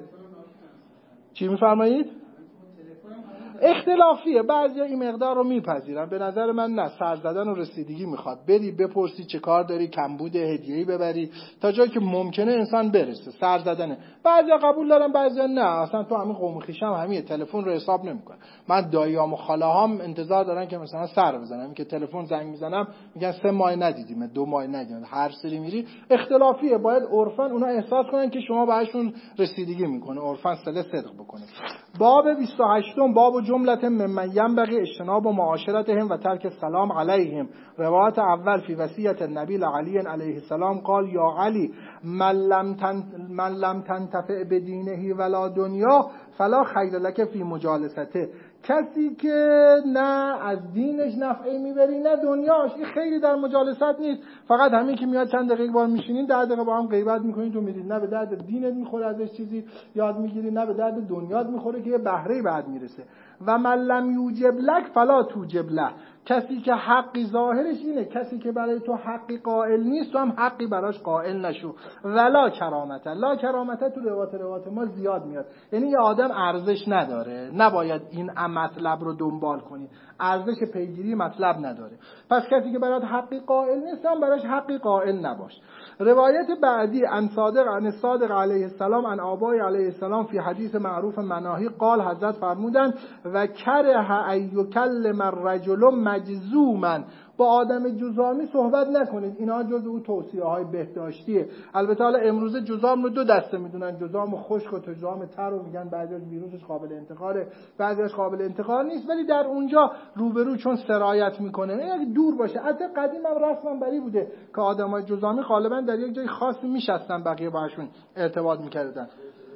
چی میفرمایید؟ اختلافیه، بعضیا این مقدار رو میپذیرن، به نظر من نه. سر زدن و رسیدگی میخواد، بری بپرسی چه کار داری، کمبود هدیه‌ای ببری تا جایی که ممکنه انسان برسه. سر زدنه. بعضیا قبول دارن بعضیا نه. اصلا تو همین قوم خویشم همین تلفن رو حساب نمیکنه. من داییام و خاله‌هام انتظار دارن که مثلا سر بزنم، که تلفن زنگ میزنم میگن 3 ماه ندیدیم، 2 ماه ندیدیم. هر سری میری اختلافیه. باید عرفاً اونا احساس کنن که شما بهشون رسیدگی میکنه، عرفاً صله صدق بکنه. باب 28 باب جملة ممن ينبغي اجتناب معاشرتهم و ترک السلام علیهم. روایت اول فی وصیت النبی علی علیه السلام قال یا علی من لم تنتفع بدینه ولا دنیا فلا خیر لك فی مجالسته. کسی که نه از دینش نفعی میبری نه دنیاش، این خیلی در مجالست نیست. فقط همین که میاد چند دقیقه بار میشینین 10 دقیقه با هم غیبت میکنین، تو میرید نه به درد دینت میخوره ازش چیزی یاد میگیری نه به درد دنیات میخوره که یه بهره بعد میرسه. و من لم یوجب لک فلا توجب له. کسی که حقی ظاهرش اینه، کسی که برای تو حقی قائل نیست تو هم حقی براش قائل نشو. ولا کرامت، لا کرامت تو روایت ما زیاد میاد، یعنی یه آدم ارزش نداره، نباید این مطلب رو دنبال کنی، ارزش پیگیری مطلب نداره. پس کسی که برات حقی قائل نیست هم براش حقی قائل نباش. روایت بعدی عن صادق علیه السلام عن آبای علیه السلام فی حدیث معروف مناهی قال، حضرت فرمودند و کره ان یکلم الرجل مجذوما. با آدم جذامی صحبت نکنید. اینا جزء اون توصیه‌های بهداشتیه. البته حالا امروزه جذام رو 2 دسته میدونن، جذام خشک و جذام تر رو میگن. بعضیش ویروسش قابل انتقاله، بعضیش قابل انتقال نیست، ولی در اونجا روبرو چون سرایت میکنه اگه دور باشه. از قدیم هم رسما بری بوده که آدمای جذامی غالبا در یک جای خاصی میشستن، بقیه باهاشون ارتباط میکردن.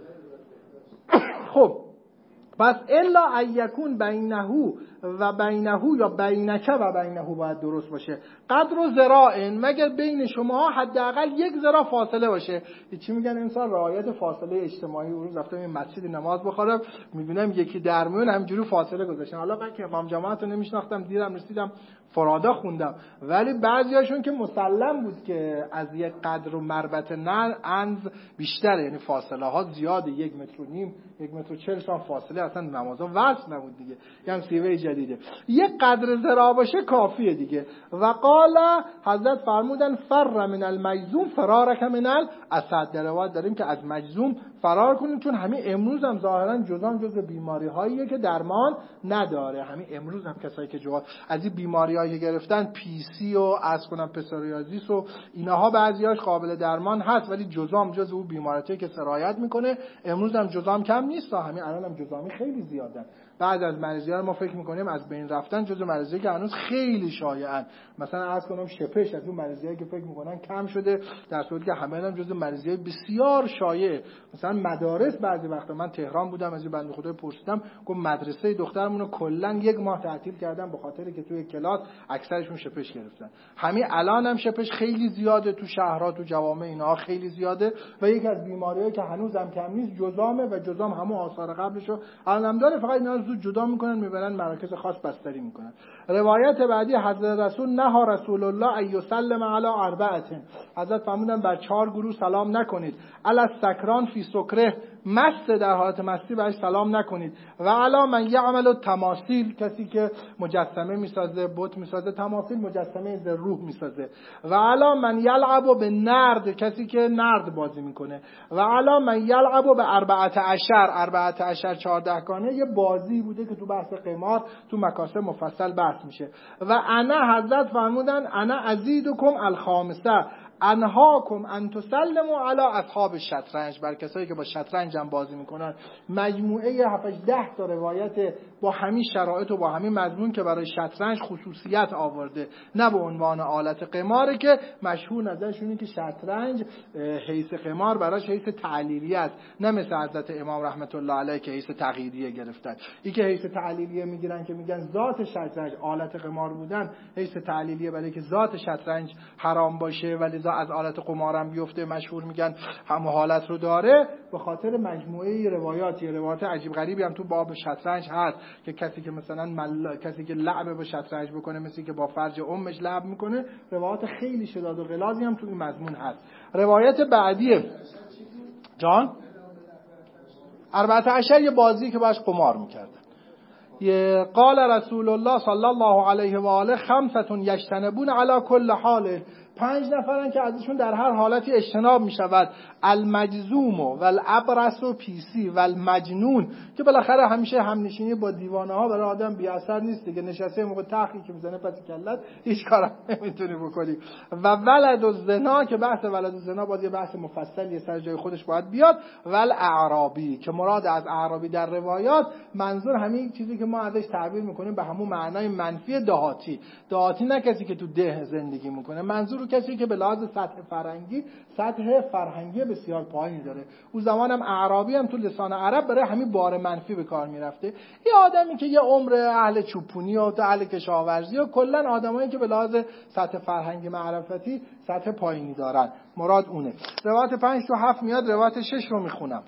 خب پس الا ایکون بینه و بینه یا بینک و بینه باید درست باشه. قدر و ذراع، مگر بین شما حداقل 1 ذراع فاصله باشه. چی میگن انسان رعایت فاصله اجتماعی. اون روز رفتم این مسجد نماز بخورم میبینم یکی در میون همینجوری فاصله گذاشتن. حالا من که امام جماعت رو نمیشناختم، دیرم رسیدم فرادا خوندم، ولی بعضیاشون که مسلم بود که از یک قدر و مربط انز بیشتره، یعنی فاصله ها زیاده، 1.5 متر 1.40 متر فاصله اصلا نمازها وصل نبود دیگه، یه هم سیوه جدیده. یه قدر ذرا باشه کافیه دیگه. و قال حضرت فرمودن فر من المجذوم فرارک من الاسد. در روایت داریم که از مجذوم فرار کنیم، چون همین امروز هم ظاهرا جذام جزو بیماری هاییه که درمان نداره. همین امروز هم کسایی که از این بیماریایی گرفتن، پی سی و از کنم پسوریازیس و اینها بعضیاش قابل درمان هست، ولی جذام جزو اون بیماریه که سرایت میکنه. امروز هم جذام کم نیست، همین الان هم جذامی خیلی زیادن. بعد از مریضی‌ها ما فکر می‌کنیم از بین رفتن، جزو مریضی‌ها که هنوز خیلی شایعن. مثلا عرض کنم شپش از اون مریضی‌هایی که فکر می‌کنن کم شده، در صورتی که همه هم جزو مریضی‌های بسیار شایع. مثلا مدارس بعضی وقتا، من تهران بودم، از این بنده خدا پرسیدم، گفت مدرسه دخترمون رو کلاً 1 ماه تعطیل کردن به خاطر که توی کلاس اکثرشون شپش گرفتن. همین الان هم شپش خیلی زیاده تو شهرها، تو جوامع اینها خیلی زیاده و یکی از بیماریایی که هنوز هم کم نیست جذامه و جذام همون آثار قبلشو الان داره، فقط اینا رو جدا میکنن میبرن مراکز خاص بستری میکنن. روایت بعدی حضرت رسول نهى رسول الله ان یسلم علی 4. حضرت فرمودن بر 4 گروه سلام نکنید. علی السکران فی سکره، مست در حالت مستی بهش سلام نکنید. و علی من یعمل التماثیل، کسی که مجسمه میسازه، بت میسازه، تماثیل مجسمه ز روح میسازه. و علی من یلعب بالنرد، کسی که نرد بازی میکنه. و علی من یلعب ب14 14گانه، یه بازی بوده که تو بحث قمار تو مکاسب مفصل بحث میشه. و انا حضرت فرمودن انا ازیدکم الخامسه انهاکم ان تسلموا علی اصحاب الشطرنج، بر کسایی که با شطرنج هم بازی میکنن. مجموعه 7-10 تا روایت با همین شرایط و با همین مضمون که برای شطرنج خصوصیت آورده، نه به عنوان آلت قماره، که مشهور نظرشونه که شطرنج حیث قمار براش حیث تعلیلیه است، نه مثل حضرت امام رحمت الله علیه که حیث تقییدیه گرفتن. این که حیث تعلیلیه میگیرن که میگن ذات شطرنج آلت قمار بودن حیث تعلیلیه، برای که ذات شطرنج حرام باشه ولی از آلت قمارم بیفته، مشهور میگن هم حالت رو داره. به خاطر مجموعه روایات عجیب غریبی هم تو باب شطرنج هست که کسی که مثلا کسی که لعب با شطرنج بکنه مثل که با فرج امش لعب میکنه. روایات خیلی شداد و غلاظی هم تو این مضمون هست. روایت بعدی جان 14 یه بازی که باش قمار میکردن. قال رسول الله صلی الله علیه و آله 5 یجتنبون علی کل حال، 5 نفرن که ازشون در هر حالتی اجتناب می شود. المجذوم و الابرص و پیسی و المجنون، که بالاخره همیشه همنشینی با دیوانه ها برای آدم بی اثر نیست دیگه، نشسته موقع تحقیقی که میزنه پس کلت هیچ کار نمیتونی بکنی. و ولد الزنا، که بحث ولد الزنا باز یه بحث مفصلی سر جای خودش باید بیاد. و الاعرابی، که مراد از اعرابی در روایات منظور همین چیزی که ما ازش تعبیر میکنیم به همون معنای منفی دهاتی. دهاتی نه کسی که تو ده زندگی میکنه، منظور کسی که به لحاظ سطح فرهنگی بسیار پایینی داره. اون زمان هم اعرابی هم تو لسان عرب برای همین بار منفی به کار میرفته. یه آدمی که یه عمر اهل چوپونی و اهل کشاورزی و کلا آدمایی که به لحاظ سطح فرهنگی معرفتی سطح پایینی دارن، مراد اونه. روایت 5 تا 7 میاد، روایت 6 رو میخونم.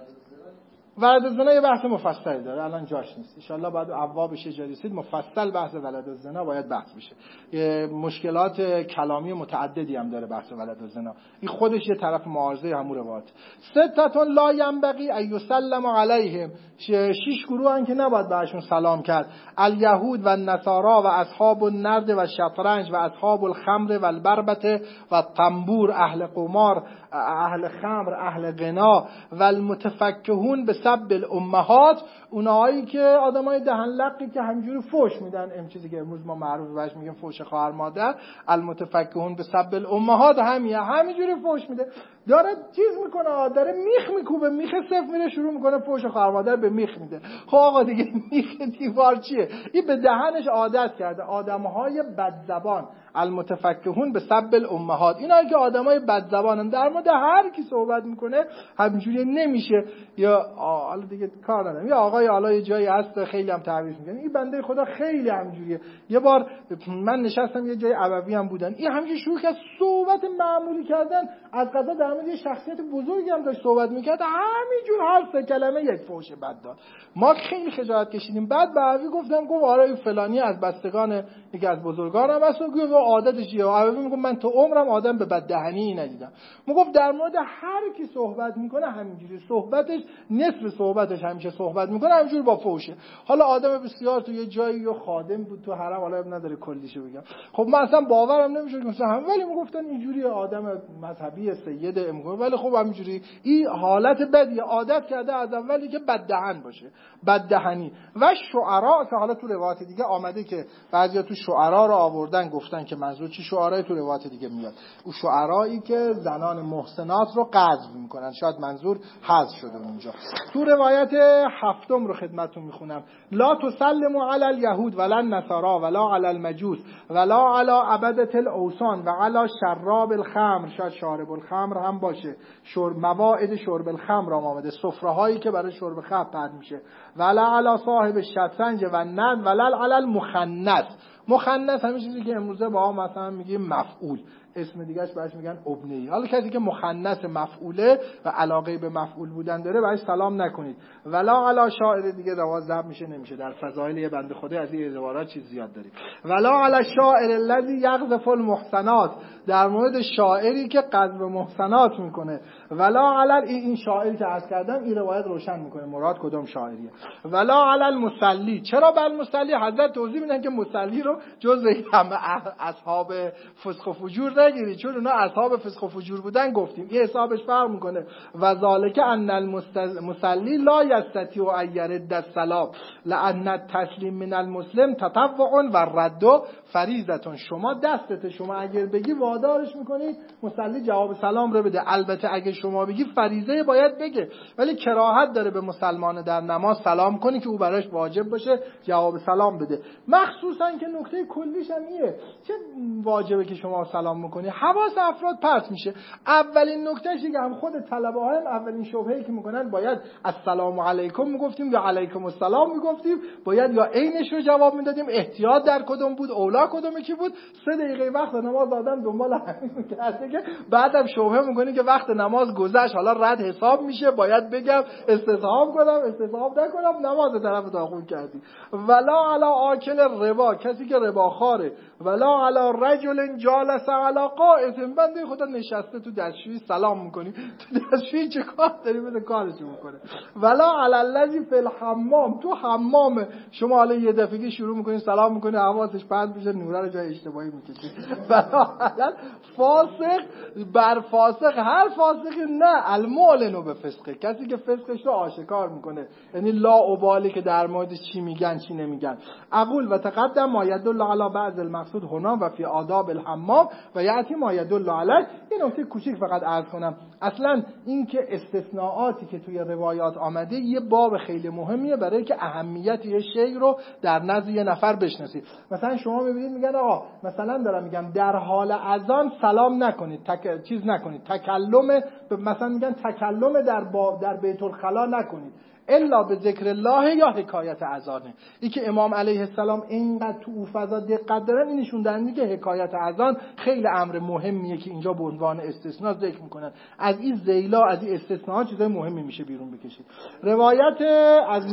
ولد الزنا یه بحث مفصلی داره، الان جاش نیست. ان شاءالله بعد ابوابش اجازه رسید مفصل بحث ولد الزنا باید بحث بشه. مشکلات کلامی متعددی هم داره بحث ولد الزنا، این خودش یه طرف معارضه همون روایت. 6 لا ينبغي ان يسلم عليهم، 6 گروه ان که نباید بهشون سلام کرد. الیهود و النصارا و اصحاب النرد و الشطرنج و اصحاب الخمر و البربته و الطنبور، اهل قمار، اهل خمر، اهل غنا و المتفکهون به سب الامهات، اونایی که آدمای دهن لقی که همینجوری فوش میدن، این چیزی که امروز ما معروف بهش میگیم فوش خواهر مادر. المتفکهون به سب الامهات، همینجوری فوش میده، داره چیز میکنه، داره میخ میکوبه، میخ صف میره شروع میکنه فوش خواهر مادر به میخ میده. خب آقا دیگه میخ دیوار چیه؟ این به دهنش عادت کرده. آدمهای بدزبان، المتفکهون به سب الامهات، اینایی که آدمای بدزبانن، در مورد هر کی صحبت میکنه همینجوری نمیشه. یا حالا دیگه کار ندارم، یا آقای حالا یه جایی هست خیلی هم تعریف میکنه، این بنده خدا خیلی همینجوریه. یه بار من نشستم یه جای عبوی هم بودن، این همیشه شروع کرد صحبت معمولی کردن، از قضا در مورد یه شخصیت بزرگی هم داشت صحبت میکرد، همینجور هر 3 کلمه یک فوش بد داد. ما خیلی خجالت کشیدیم. بعد به عبوی گفت آره فلانی از بستگان یکی از بزرگان هم است، و عادتش چیه؟ عبوی میگه من تو عمرم آدم به بددهنی ندیدم. میگفت در مورد هر کی صحبت میکنه همینجوری، صحبتش نصف صحبتش همیشه صحبت میکنه میکنه همینجوری با فوشه. حالا آدم بسیار تو یه جایی یا خادم بود تو حرم، حالا نداره کلیشو بگم، خب من اصلا باورم نمیشه که مثلا هم، ولی میگفتن اینجوری آدم مذهبی سید امام، ولی خب همینجوری این حالت بدی عادت کرده از اولی که بددهن باشه، بددهنی. و شعرا که حالا تو روایت دیگه آمده که بعضیا تو شعرا رو آوردن گفتن که منظور چی شعرای، تو روایت دیگه میاد اون شعرایی که زنان محسنات رو قذف میکنن، شاید منظور حذف شده اونجا. تو روایت هفتم رو خدمتتون میخونم: لا تسلموا علی الیهود ولا النصارى ولا علی المجوس ولا علی عبدة الاوثان و علی شراب الخمر، شاید شارب الخمر هم باشه، مواعد شرب الخمر آمده، سفره هایی که برای شرب خمر پهن میشه، ولا علی صاحب الشطرنج و الند ولا علی المخنث. مخنث همین چیزی که امروزه با ما مثلا میگیم مفعول، اسم دیگهش بهش میگن ابنی. حالا کسی که مخنث مفعوله و علاقه به مفعول بودن داره بهش سلام نکنید. ولا علی شاعر، دیگه رواز ضبط میشه نمیشه، در فضایل یه بنده خدا از این عبارات چیز زیاد داریم. ولا علی شاعر الذی یقذف المحسنات، در مورد شاعری که قذف محسنات میکنه. ولا علی، این شاعری که عرض کردم این روایت روشن میکنه مراد کدوم شاعریه. ولا علی المصلی، چرا بر المصلی؟ حضرت توضیح میدن که مصلی رو جزء همه اصحاب فسق و فجور نگیرید، چون اونا اصحاب فسق و فجور بودن گفتیم این حسابش فرق میکنه. و ذالک ان المصلی لا یستطیع ان یرد السلام لان التسلیم من المسلم تطوع و رد فریضه. شما دستت، شما اگر بگی وادارش میکنید مصلی جواب سلام رو بده، البته اگه شما بگی فریضه باید بگه، ولی کراهت داره به مسلمان در نماز سلام کنی که او براش واجب باشه جواب سلام بده. مخصوصا که نکته کلیش هم اینه، چه واجبه که شما سلام میکنی، حواس افراد پرت میشه. اولین نکتهش که هم خود طلبه ها هم اولین شبهه‌ای که میکنن باید السلام علیکم میگفتیم یا علیکم السلام میگفتیم، باید یا عینش رو جواب میدادیم، احتیاط در کدوم بود، اولا کدومی کی بود. 3 دقیقه وقت نماز آدم دنبال همین میکرده که بعدم شبهه میکنی که وقت نماز گذشت حالا رد حساب میشه، باید بگم استصحاب کنم استصحاب نکنم، نماز طرف داخل کردی. ولا علی آکل ربا، کسی که رباخواره. ولا علی رجل جالس علی قائد، بنده خدا نشسته تو دستشویی سلام میکنی، تو دستشویی چه کار داری؟ بده کارشو میکنه. ولا علی الذی فی الحمام، تو حمام شما حالا یه دفعه شروع میکنی سلام میکنی حواسش پرت میشه نوره رو جای اشتباهی میکشی. ولا علی فاسق، بر فاسق، هر فاسقی نه، المعلن به فسقه، کسی که فسقش رو آشکار میکنه، یعنی لا ابالی که در مورد چی میگن چی نمیگن. اقول و تقدم ما یدل علی بعض المقصود هنا و فی آداب الحمام و یاتی ما یدل علی. یه نکته کوچیک فقط عرض کنم، اصلا این که استثناءاتی که توی روایات آمده یه باب خیلی مهمیه برای که اهمیت یه شی رو در نزد یه نفر بشناسید. مثلا شما میبینید میگن آقا مثلا دارم میگم در حال اذان سلام نکنید، چیز نکنید، تکلم مثلا میگن تکلم در بیت الخلا نکنید الا به ذکر الله یا حکایت اذانه. این که امام علیه السلام اینقدر تو او فضا دقت دارن، این نشون دهنده که حکایت اذان خیلی امر مهمیه که اینجا به عنوان استثناء ذکر میکنن. از این ذیلا، از این استثناءات چیزای مهمی میشه بیرون بکشید. روایت از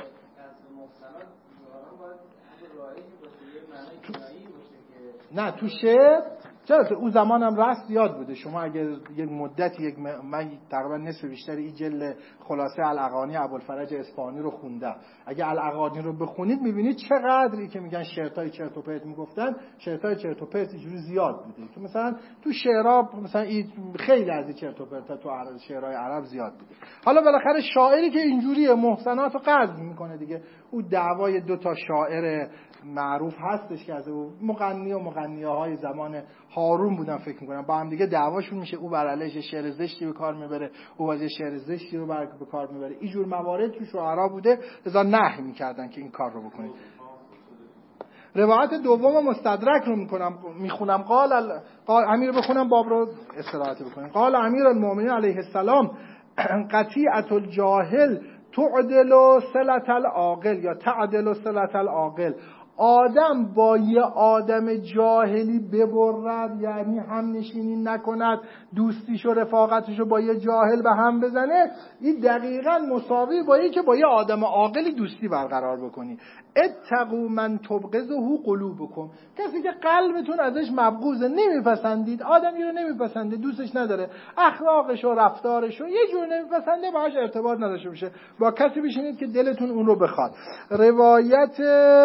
نه تو شعر، چرا که اون زمان هم رست زیاد بوده. شما اگر یک مدتی من تقریبا نصف بیشتر این جلد خلاصه الاغانی ابوالفرج اصفهانی رو خوندم، اگه الاغانی رو بخونید میبینید چقدری که میگن شعرهای چرت و پرت میگفتن، شعرهای چرت و پرت اینجوری زیاد بوده که مثلا تو شعرها مثلا خیلی از این چرت و پرت تو شعرهای عرب زیاد بوده. حالا بالاخره شاعری که اینجوریه محسنات رو قذف میکنه دیگه. اون دعوای 2 تا شاعر معروف هستش که از مغنی و مغنیه‌های زمان هارون بودن فکر می‌کنم، با هم دیگه دعواشون میشه، او بر علیه شعر زشتی به کار میبره، او از شعر زشتی رو به کار میبره. این جور موارد تو شعرا بوده، لذا نهی می‌کردن که این کار رو بکنید. روایت دوم مستدرک رو میخونم. قال امیر بخونم باب رو استراحت بکنیم. قال امیر المؤمنین علیه السلام قطیعة الجاهل تعدل صلة العاقل یا تعدل صلة العاقل. آدم با یه آدم جاهلی ببرد، یعنی هم نشینی نکند، دوستیش و رفاقتش رو با یه جاهل به هم بزنه، این دقیقاً مساوی با این که با یه آدم عاقلی دوستی برقرار بکنی. اتقوا من تبغضه قلوبکم، کسی که قلبتون ازش مبغوضه، نمیپسندید، آدمی رو نمیپسنده، دوستش نداره، اخلاقش و رفتارش رو یه جور نمیپسنده، باهاش ارتباط نداشته باشه، با کسی بشینید که دلتون اون رو بخواد. روایت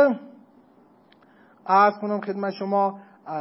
عرض کنم خدمت شما،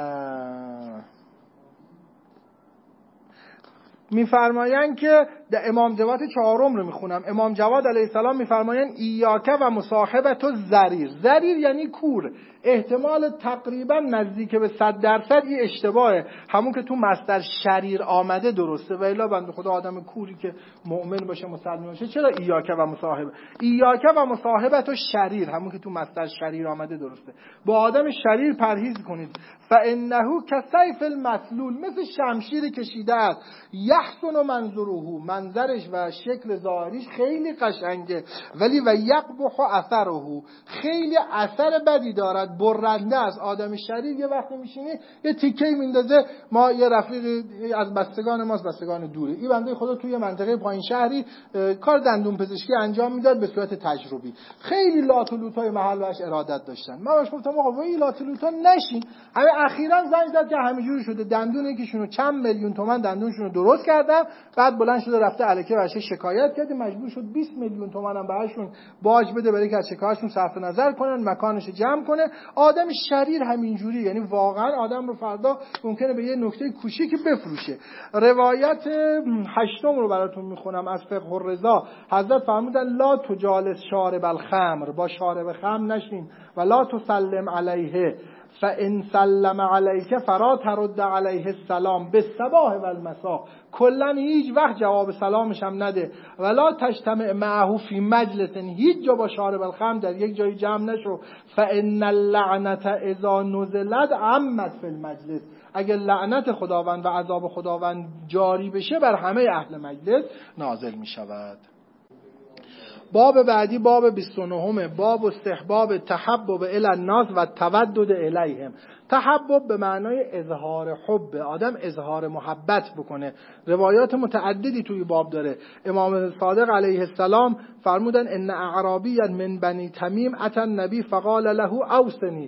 میفرمایند که در امام جواد 4 رو میخونم. امام جواد علیه السلام میفرمایند ایاک و مصاحبت الضریر. ضریر یعنی کور، احتمال تقریبا نزدیک به 100% این اشتباهه، همون که تو مصدر شریر آمده درسته، و الا بنده خدا آدم کوری که مؤمن باشه مسلمان باشه چرا ایاک و مصاحبه، ایاک و مصاحبت الشریر، همون که تو مصدر شریر آمده درسته، با آدم شریر پرهیز کنید. فانه کسیف المسلول، مثل شمشیر کشیده است، یحسن منظره، منظرش و شکل ظاهریش خیلی قشنگه، ولی و یقبح اثره، خیلی اثر بدی دارد، برنده است. آدم شریر یه وقتی میشینی یه تیکه میندازه، ما یه رفیق از بستگان ماست، بستگان دوره، این بنده خدا توی منطقه پایین شهری کار دندون پزشکی انجام میداد به صورت تجربی، خیلی لات و لوتای محل بهش ارادت داشتن. من بهش گفتم آقا وای لات و لوتا نشین. همین اخیراً زنگ زد که همینجوری شده، دندون یکیشونو چند میلیون تومان دندونشونو درست کردم، بعد بلند شده رفته الکی بهش شکایت کرده، مجبور شد 20 میلیون تومان هم بهشون باج بده برای که از شکایتشون صرف نظر کنن، مکانش جمع کنه. آدم شریر همینجوری، یعنی واقعا آدم رو فردا ممکنه به یه نکته کوچیکی بفروشه. روایت 8 رو براتون میخونم از فقه الرضا. حضرت فرمودن لا تجالس شارب الخمر، با شارب خمر نشین، و لا تسلم علیه فان سلم علیک فلا ترد علیه السلام بالصباح والمساء، کلا هیچ وقت جواب سلامش هم نده. ولا تجتمع معه فی مجلس، هیچ جا با شارب الخمر در یک جای جمع نشو. فان اللعنة اذا نزلت عمت فی المجلس، اگر لعنت خداوند و عذاب خداوند جاری بشه بر همه اهل مجلس نازل می شود. باب بعدی باب 29، باب استحباب تحبب الی الناس و تودد الیهم. تحبب به معنای اظهار حب، آدم اظهار محبت بکنه. روایات متعددی توی باب داره. امام صادق علیه السلام فرمودن ان اعرابیا من بنی تمیم اتى النبی فقال له اوصنی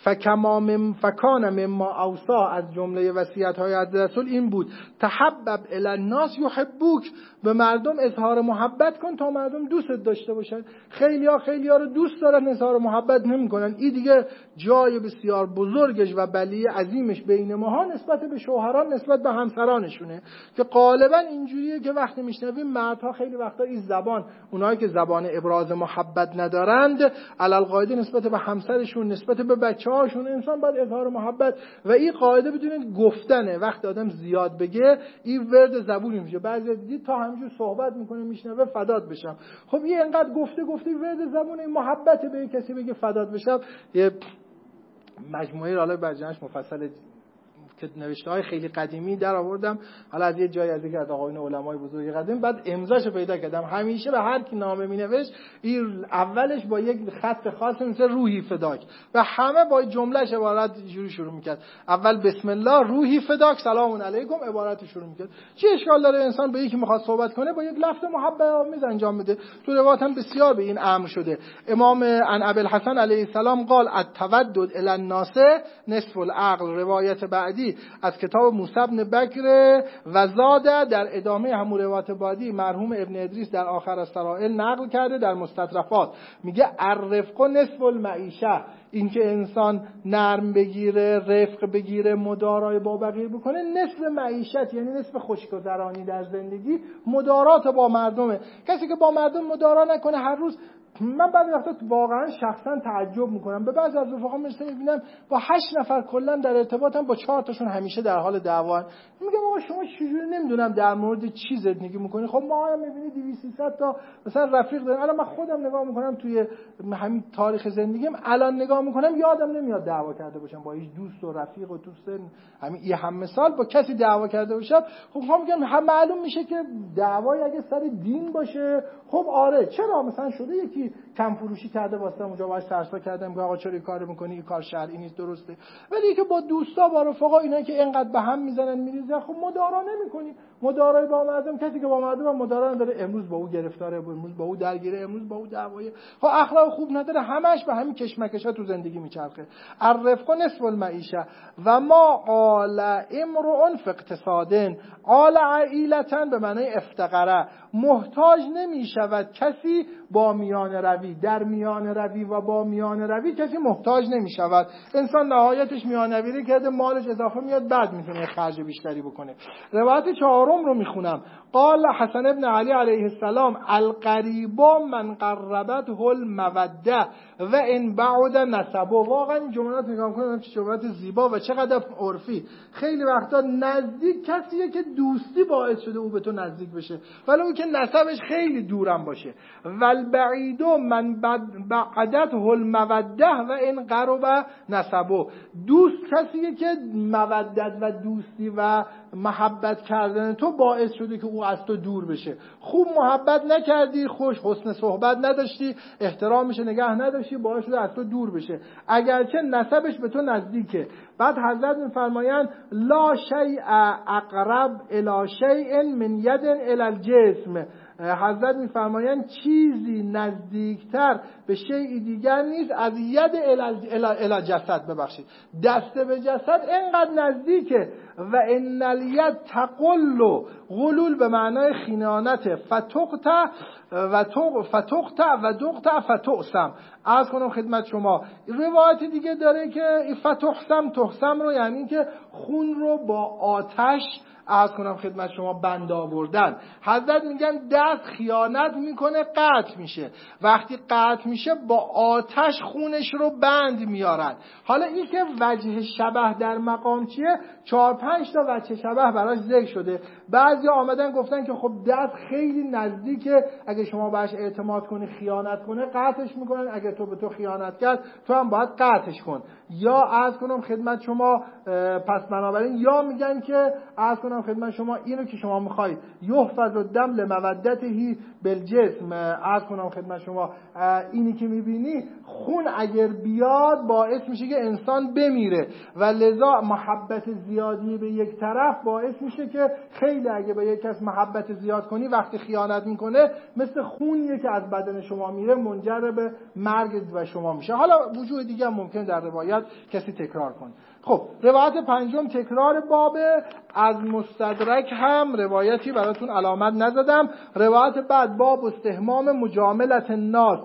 فکان مما اوصا، از جمله وصیت‌های از رسول این بود تحبب الی الناس یحبوک، به مردم اظهار محبت کن تا مردم دوستت داشته باشن. خیلیا رو دوست دارن اظهار محبت نمی‌کنن. این دیگه جای بسیار بزرگش و بلی عظیمش بین ماها نسبت به شوهران، نسبت به همسرانشونه، که غالبا اینجوریه که وقتی میشنویم مردها خیلی وقتا این زبان، اونایی که زبان ابراز محبت ندارند، علالقاعده نسبت به همسرشون، نسبت به بچه‌هاشون، انسان باید اظهار محبت، و این قاعده بدونید گفتنه. وقتی آدم زیاد بگه این ورد زبونی میشه. بعضی دیدید تا همینجور صحبت میکنه میشنوه فدات بشم. خب این انقدر گفته ورد زبون، این محبت به کسی بگه فدات بشم. یه مجموعه حالا برجنش مفصل که نوشته‌های خیلی قدیمی در آوردم، حالا از یه جایی از یک از آقایون علمای بزرگ قدیم، بعد امضاشو پیدا کردم. همیشه به هر کی نامه می‌نوشت این اولش با یک خط خاص مثل روحی فداک، و همه با جملهش عبارت جوری شروع می‌کرد. اول بسم الله روحی فداک سلام علیکم عبارت شروع می‌کرد. چه اشکال داره انسان به یکی می‌خواد صحبت کنه با یک لفظ محبت آمیز انجام بده؟ تو روایات هم بسیار به این امر شده. امام عن ابی الحسن علیه السلام قال التودد الی الناس نصف العقل. روایت بعدی از کتاب موسی بن بکر و زاده در ادامه همون روایت بعدی مرحوم ابن ادریس در آخر السرائر نقل کرده در مستطرفات، میگه الرفق نصف المعیشه، این که انسان نرم بگیره، رفق بگیره، مدارای با بقیه بکنه، نصف معیشت، یعنی نصف خوشگذرانی در زندگی مدارات با مردمه. کسی که با مردم مدارا نکنه، هر روز من بعضی وقتا واقعا شخصا تعجب میکنم، به بعضی از رفقا میبینم با 8 نفر کلا در ارتباطن، با 4 تاشون همیشه در حال دعوا. میگم آقا شما چجوری نمیدونم در مورد چی زندگی میکنی؟ خب ما هم میبینید 200 تا مثلا رفیق داریم. الان من خودم نگاه میکنم توی همین تاریخ زندگیم، الان نگاه میکنم یادم نمیاد دعوا کرده باشم با هیچ دوست و رفیق و تو سن همین یه هم مثال با کسی دعوا کرده باشم. خب میگم هم معلوم میشه که دعوای اگه سر دین باشه، خب آره چرا مثلا شده یکی فروشی کم فروشی کرده واسه اونجا باش سرسا کردم که آقا چرا این کارو میکنی، این کار شرعی نیست، درسته. ولی که با دوستا با رفقا اینا که اینقدر به هم میزنن میریزن، خب مدارا نمیکنی. مدارای با مردم، کسی که با مردم مدارا نداره، امروز با او گرفتاره، امروز با او درگیره، امروز با او دعوای، خب اخلاق خوب نداره، همش به همین کشمکشا تو زندگی میچرخه. الرفق نصف المعیشه و ما قال امرؤ فی اقتصاد قال عائلة به معنی افتقره، محتاج نمیشود کسی با میان روی، در میان روی و با میان روی کسی محتاج نمیشود. انسان نهایتش میان روی کرده، مالش اضافه میاد، بعد میتونه خرج بیشتری بکنه. روایت 4 رو میخونم. قال حسن ابن علی علیه السلام القریب من قربته الموده و ان بعد نسبه. واقعا این جملات نگاه کنم چه جملات زیبا و چقدر عرفی. خیلی وقتا نزدیک کسیه که دوستی باعث شده او به تو نزدیک بشه، ولی اون که نسبش خیلی دورم باشه. والبعید من بعدته الموده و ان قرب نسبه. دوست کسیه که مودت و دوستی و محبت کردن تو باعث شده که او از تو دور بشه. خوب محبت نکردی، حسن صحبت نداشتی، احترامش نگه نداشتی، باعث شده از تو دور بشه، اگرچه نسبش به تو نزدیکه. بعد حضرت میفرمایند لا شیء اقرب الی شیء من ید الی الجسم. حضرت میفرمایند چیزی نزدیکتر به شیء دیگر نیست از ید الی جسد، ببخشید دست به جسد اینقدر نزدیکه. و ان الید تقل، غلول به معنای خیانت، فتقطع و دقطع فتقسم. عرض کنم خدمت شما روایت دیگه داره که فتقسم رو یعنی که خون رو با آتش عرض کنم خدمت شما بند آوردن. حضرت میگن دست خیانت میکنه قطع میشه، وقتی قطع میشه با آتش خونش رو بند میارن. حالا این که وجه شبه در مقام چیه، 4-5 تا وجه شبه براش ذکر شده. بعضی آمدن گفتن که خب دست خیلی نزدیکه، اگه شما بهش اعتماد کنی خیانت کنه قطعش میکنن، اگه تو به تو خیانت کرد تو هم باید قطعش کن. یا عرض کنم خدمت شما پس بنابراین یا میگن که عرض کنم خدمت شما اینو که شما میخواید یحفظ الدم لمودته بالجسم، عرض کنم خدمت شما اینی که میبینی خون اگر بیاد باعث میشه که انسان بمیره و لذا محبت زیادی به یک طرف باعث میشه که خیلی اگه به یک کس محبت زیاد کنی وقتی خیانت میکنه مثل خونیه که از بدن شما میره منجر به مرگ و شما میشه. حالا وجوه دیگه هم ممکن در روایت کسی تکرار کنه. خب روایت 5 تکرار بابه. از مستدرک هم روایتی براتون علامت نزدم. روایت بعد باب استحمام مجاملت الناس.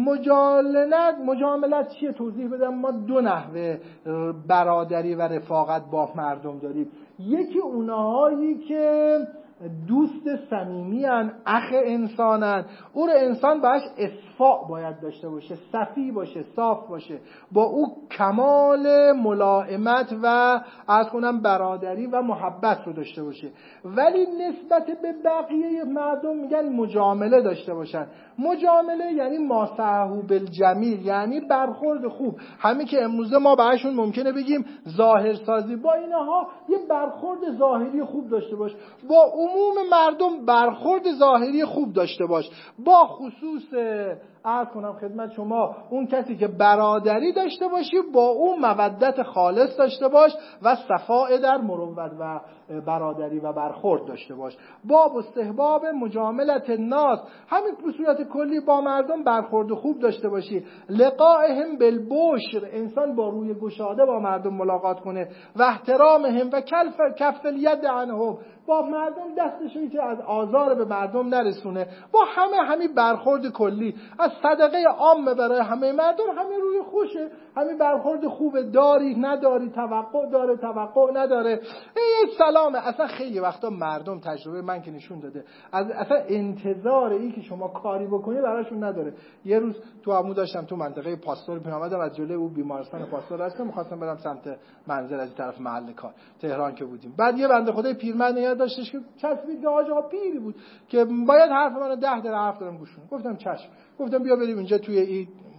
مجاملت چیه توضیح بدم. ما 2 نحوه برادری و رفاقت با مردم داریم. یکی اونهایی که دوست صمیمی ان، اخ انسانن، او رو انسان باش اصفاء باید داشته باشه، صفی باشه، صاف باشه، با او کمال ملائمت و عرض کنم برادری و محبت رو داشته باشه. ولی نسبت به بقیه مردم میگن مجامله داشته باشن. مجامله یعنی ماسحه بالجمیل، یعنی برخورد خوب. همین که امروزه ما بهشون ممکنه بگیم ظاهرسازی، با اینها یه برخورد ظاهری خوب داشته باش، با عموم مردم برخورد ظاهری خوب داشته باش، با خصوص عرض کنم خدمت شما اون کسی که برادری داشته باشی با اون مودت خالص داشته باش و صفاء در مروت و برادری و برخورد داشته باش. باب استحباب مجاملت الناس، همین به صورت کلی با مردم برخورد خوب داشته باشی. لقائهم بالبشر، انسان با روی گشاده با مردم ملاقات کنه. و احترامهم و کف الید عنهم، با مردم دستشون که از آزار به مردم نرسونه. با همین برخورد کلی از صدقه عامه برای همه مردم، همین روی خوشه، همین برخورد خوبه. داری نداری، توقع داره توقع نداره، این سلامه. اصلا خیلی وقتا مردم تجربه من که نشون داده اصلا انتظار این که شما کاری بکنی براشون نداره. یه روز تو عمو داشتم تو منطقه پاستور پیامدم، از جلوی او بیمارستان پاستور هستم، می‌خواستم برم سمت منزل از طرف محل کار تهران که بودیم. بعد یه بنده خدای پیرمرد نگاه داشتش که چسبید به آقا پیری بود که باید حرف منو 10 دقیقه حرف دارم گوش کن. گفتم چشم. گفتم بیا بریم اینجا توی این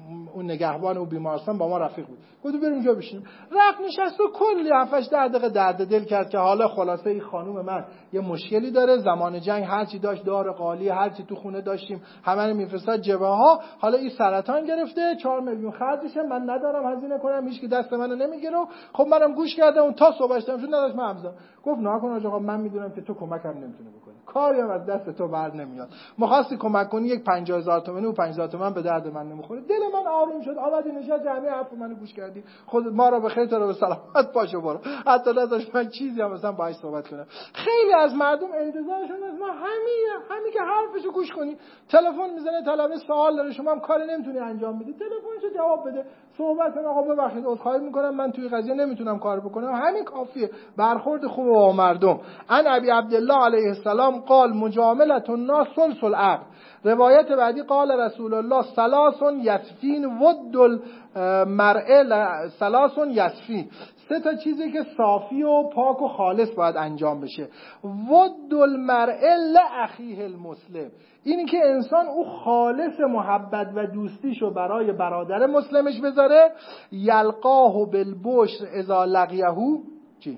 اون نگهبان و بیمارستان با ما رفیق بود. گفت بریم اونجا بشینیم. رفت نشست و کلی 7-8 دقیقه درد دل کرد که حالا خلاصه این خانم من یه مشکلی داره، زمان جنگ هر چی داشت دار قالی هر چی تو خونه داشتیم همه رو میفرستاد جبهه‌ها، حالا این سرطان گرفته 4 میلیون خرجشه، من ندارم هزینه کنم، هیچ کی دست منو نمیگیره. خب منم گوش کردم تا صحبتش تموم شد نداشت من همزا. گفت ناکن آقا من میدونم که تو کمکم نمیتونی بکنی، کاری هم از دست تو بر نمیاد، می‌خواستی کمک کنی یک 50000 تومانی و 50000 تومان به درد من نمیخوره. دل من آروم شد، آمدی نشست جمعی حرف منو گوش کردی، خود ما رو به خیر تو رو به سلامت پاشو برو. حتی نداشت من چیزی هم مثلا باهاش صحبت کنم. خیلی از مردم انتظارشون از ما همین که حرفشو گوش کنی. تلفن میزنه طلبه سوال داره، شما هم کار نمیتونی انجام بدی، تلفنشو جواب بده، صحبت کن. آقا ببخشید عذرخواهی میکنم من توی قضیه نمیتونم کار بکنم، همین کافیه. برخورد خوب با مردم. ان ابی عبدالله علیه السلام قال مجامله الناس ثلث العقل. روایت بعدی قال رسول الله ثلاث یسفین ود المرء ثلاث یسفی. 3 چیزی که صافی و پاک و خالص باید انجام بشه. ود المرء لاخیه المسلم، اینی که انسان او خالص محبت و دوستیشو برای برادر مسلمش بذاره. یلقاه بالبشر اذا لقیه چی؟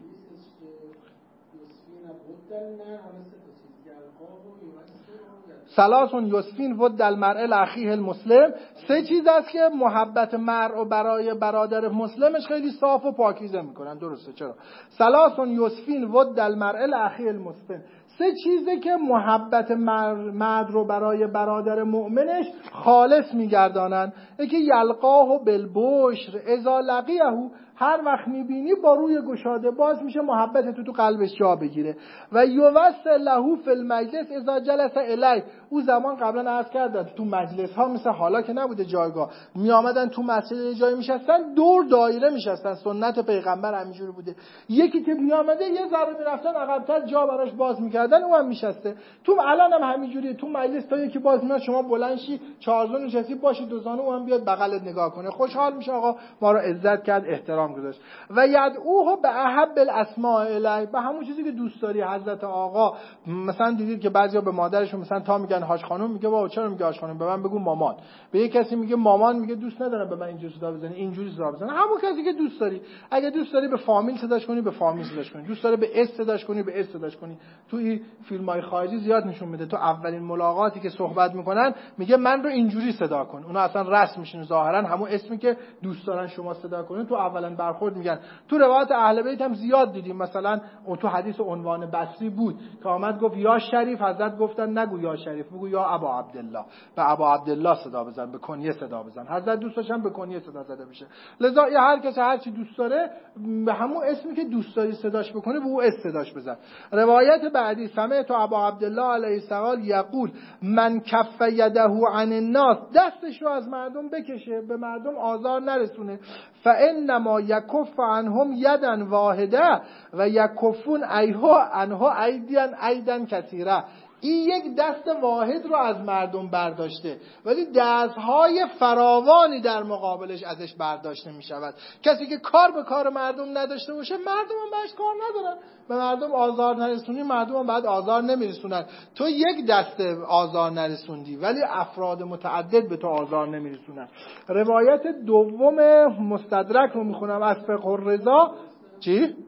ثلاث یسفین ود المرء لاخیه المسلم. 3 چیز است که محبت مرء برای برادر مسلمش خیلی صاف و پاکیزه میکنن. درسته؟ چرا؟ ثلاث یسفین ود المرء لاخیه المسلم، 3 چیزه که محبت مرد رو برای برادر مؤمنش خالص میگردانن. یکی یلقاه بالبشر اذا لقیه، هر وقت میبینی با روی گشاده باز میشه محبت تو قلبش جا بگیره. و یوصل له فی المجلس اذا جلس الیه، او زمان قبلا عرض کردم تو مجلس ها مثل حالا که نبوده جایگاه، می آمدن تو مسجد جای میشستن دور دایره میشستن، سنت پیغمبر همینجوری بوده. یکی که می آمده یه ذره میرفتن عقب‌تر جا براش باز میکردن، اون هم میشسته. تو الان هم همینجوریه، تو مجلس تا یکی باز میاد شما بلند شی 4 زانو نشستی باشی 2 زانو، اون هم بیاد بغلت نگاه کنه، خوشحال میشه آقا ما رو عزت کرد احترام گذاشت. و یدعوه به احب الاسماء الیه، به همون چیزی که دوست داری. حضرت آقا مثلا دیدید که بعضیا به مادرشون مثلا تا میگن حاج خانم، میگه بابا چرا میگه حاج خانم، به من بگو مامان. به یک کسی میگه مامان، میگه دوست ندارم به من اینجوری صدا بزنی، اینجوری صدا بزنی. همون کسی که دوست داری. اگه دوست داری به فامیل صداش کنی به فامیل صداش کنی، دوست داری به اس صداش کنی به اس صداش کنی. تو این فیلم‌های خارجی زیاد نشون میده تو اولین ملاقاتی که صحبت میکنن میگه من رو اینجوری صدا کن. اونا اصلا رسم میشن ظاهرا همون اسمی که دوست دارن شما صدا کنین تو اولا برخورد میگن. تو روایت اهل بیت هم زیاد دیدیم، مثلا تو حدیث عنوان بصری بود که آمد گفت یا شریف، حضرت گفتن نگو یا شریف، بگو یا ابا عبدالله، به ابا عبدالله صدا بزن، به کنیه صدا بزن. حضرت دوست داشتن به کنیه صدا زده بشه. لذا هر کسی هر چی دوست داره به همون اسمی که دوست داری صداش بکنه به اون اسم صداش بزن. روایت بعدی سمعت ابا عبدالله علیه السلام یقول من کف یده عن الناس، دستش رو از مردم بکشه به مردم آزار نرسونه. فانما یکف عنهم یدا واحده و یکفون عنها ایدن کثیره. این یک دست واحد رو از مردم برداشته ولی دستهای فراوانی در مقابلش ازش برداشته می شود. کسی که کار به کار مردم نداشته باشه مردم هم بهش کار ندارن. به مردم آزار نرسونی مردم هم بعد آزار نمیرسونن. تو یک دست آزار نرسوندی ولی افراد متعدد به تو آزار نمیرسونن. روایت دوم مستدرک رو میخونم از فقه الرضا. چی؟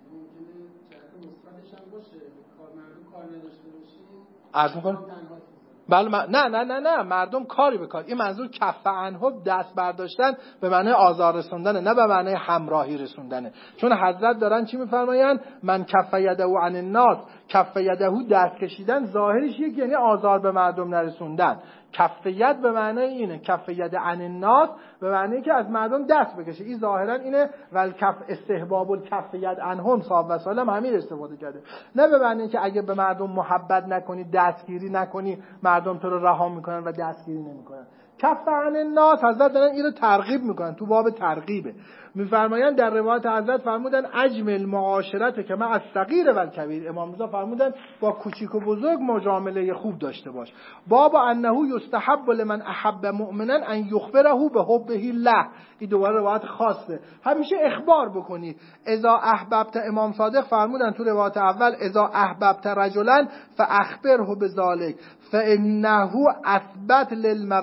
عرض میکنم بله نه مردم کاری بکن. این منظور کف عنه دست برداشتن به معنی آزار رسوندنه، نه به معنی همراهی رسوندنه. چون حضرت دارن چی میفرمایند؟ من کف یده عن الناس، کف یده دست کشیدن ظاهرش یک یعنی آزار به مردم نرسوندن. کف ید به معنی اینه، کف ید عن الناس به معنی که از مردم دست بکشه. این ظاهرا اینه. ول کف استحباب الکف ید عنهم صاحب وسالم همین استفاده کرده، نه به معنی که اگه به مردم محبت نکنی دستگیری نکنی مردم تو رو رها میکنن و دستگیری نمیکنن. کف عن الناس حضرت دارن اینو ترغیب میکنن، تو باب ترغیبه. میفرمایند در روایت حضرت فرمودن اجمل معاشرت که من از صغیر و کبیر، امام رضا فرمودن با کوچیک و بزرگ معامله خوب داشته باش. باب انه یستحب لمن احب مؤمنا ان یخبره به حبه الله، این دوباره روایت خاصه، همیشه اخبار بکنی. اذا احببت، امام صادق فرمودن تو روایت اول اذا احببت رجلا فاخبره بذلک فانه اثبت للمودة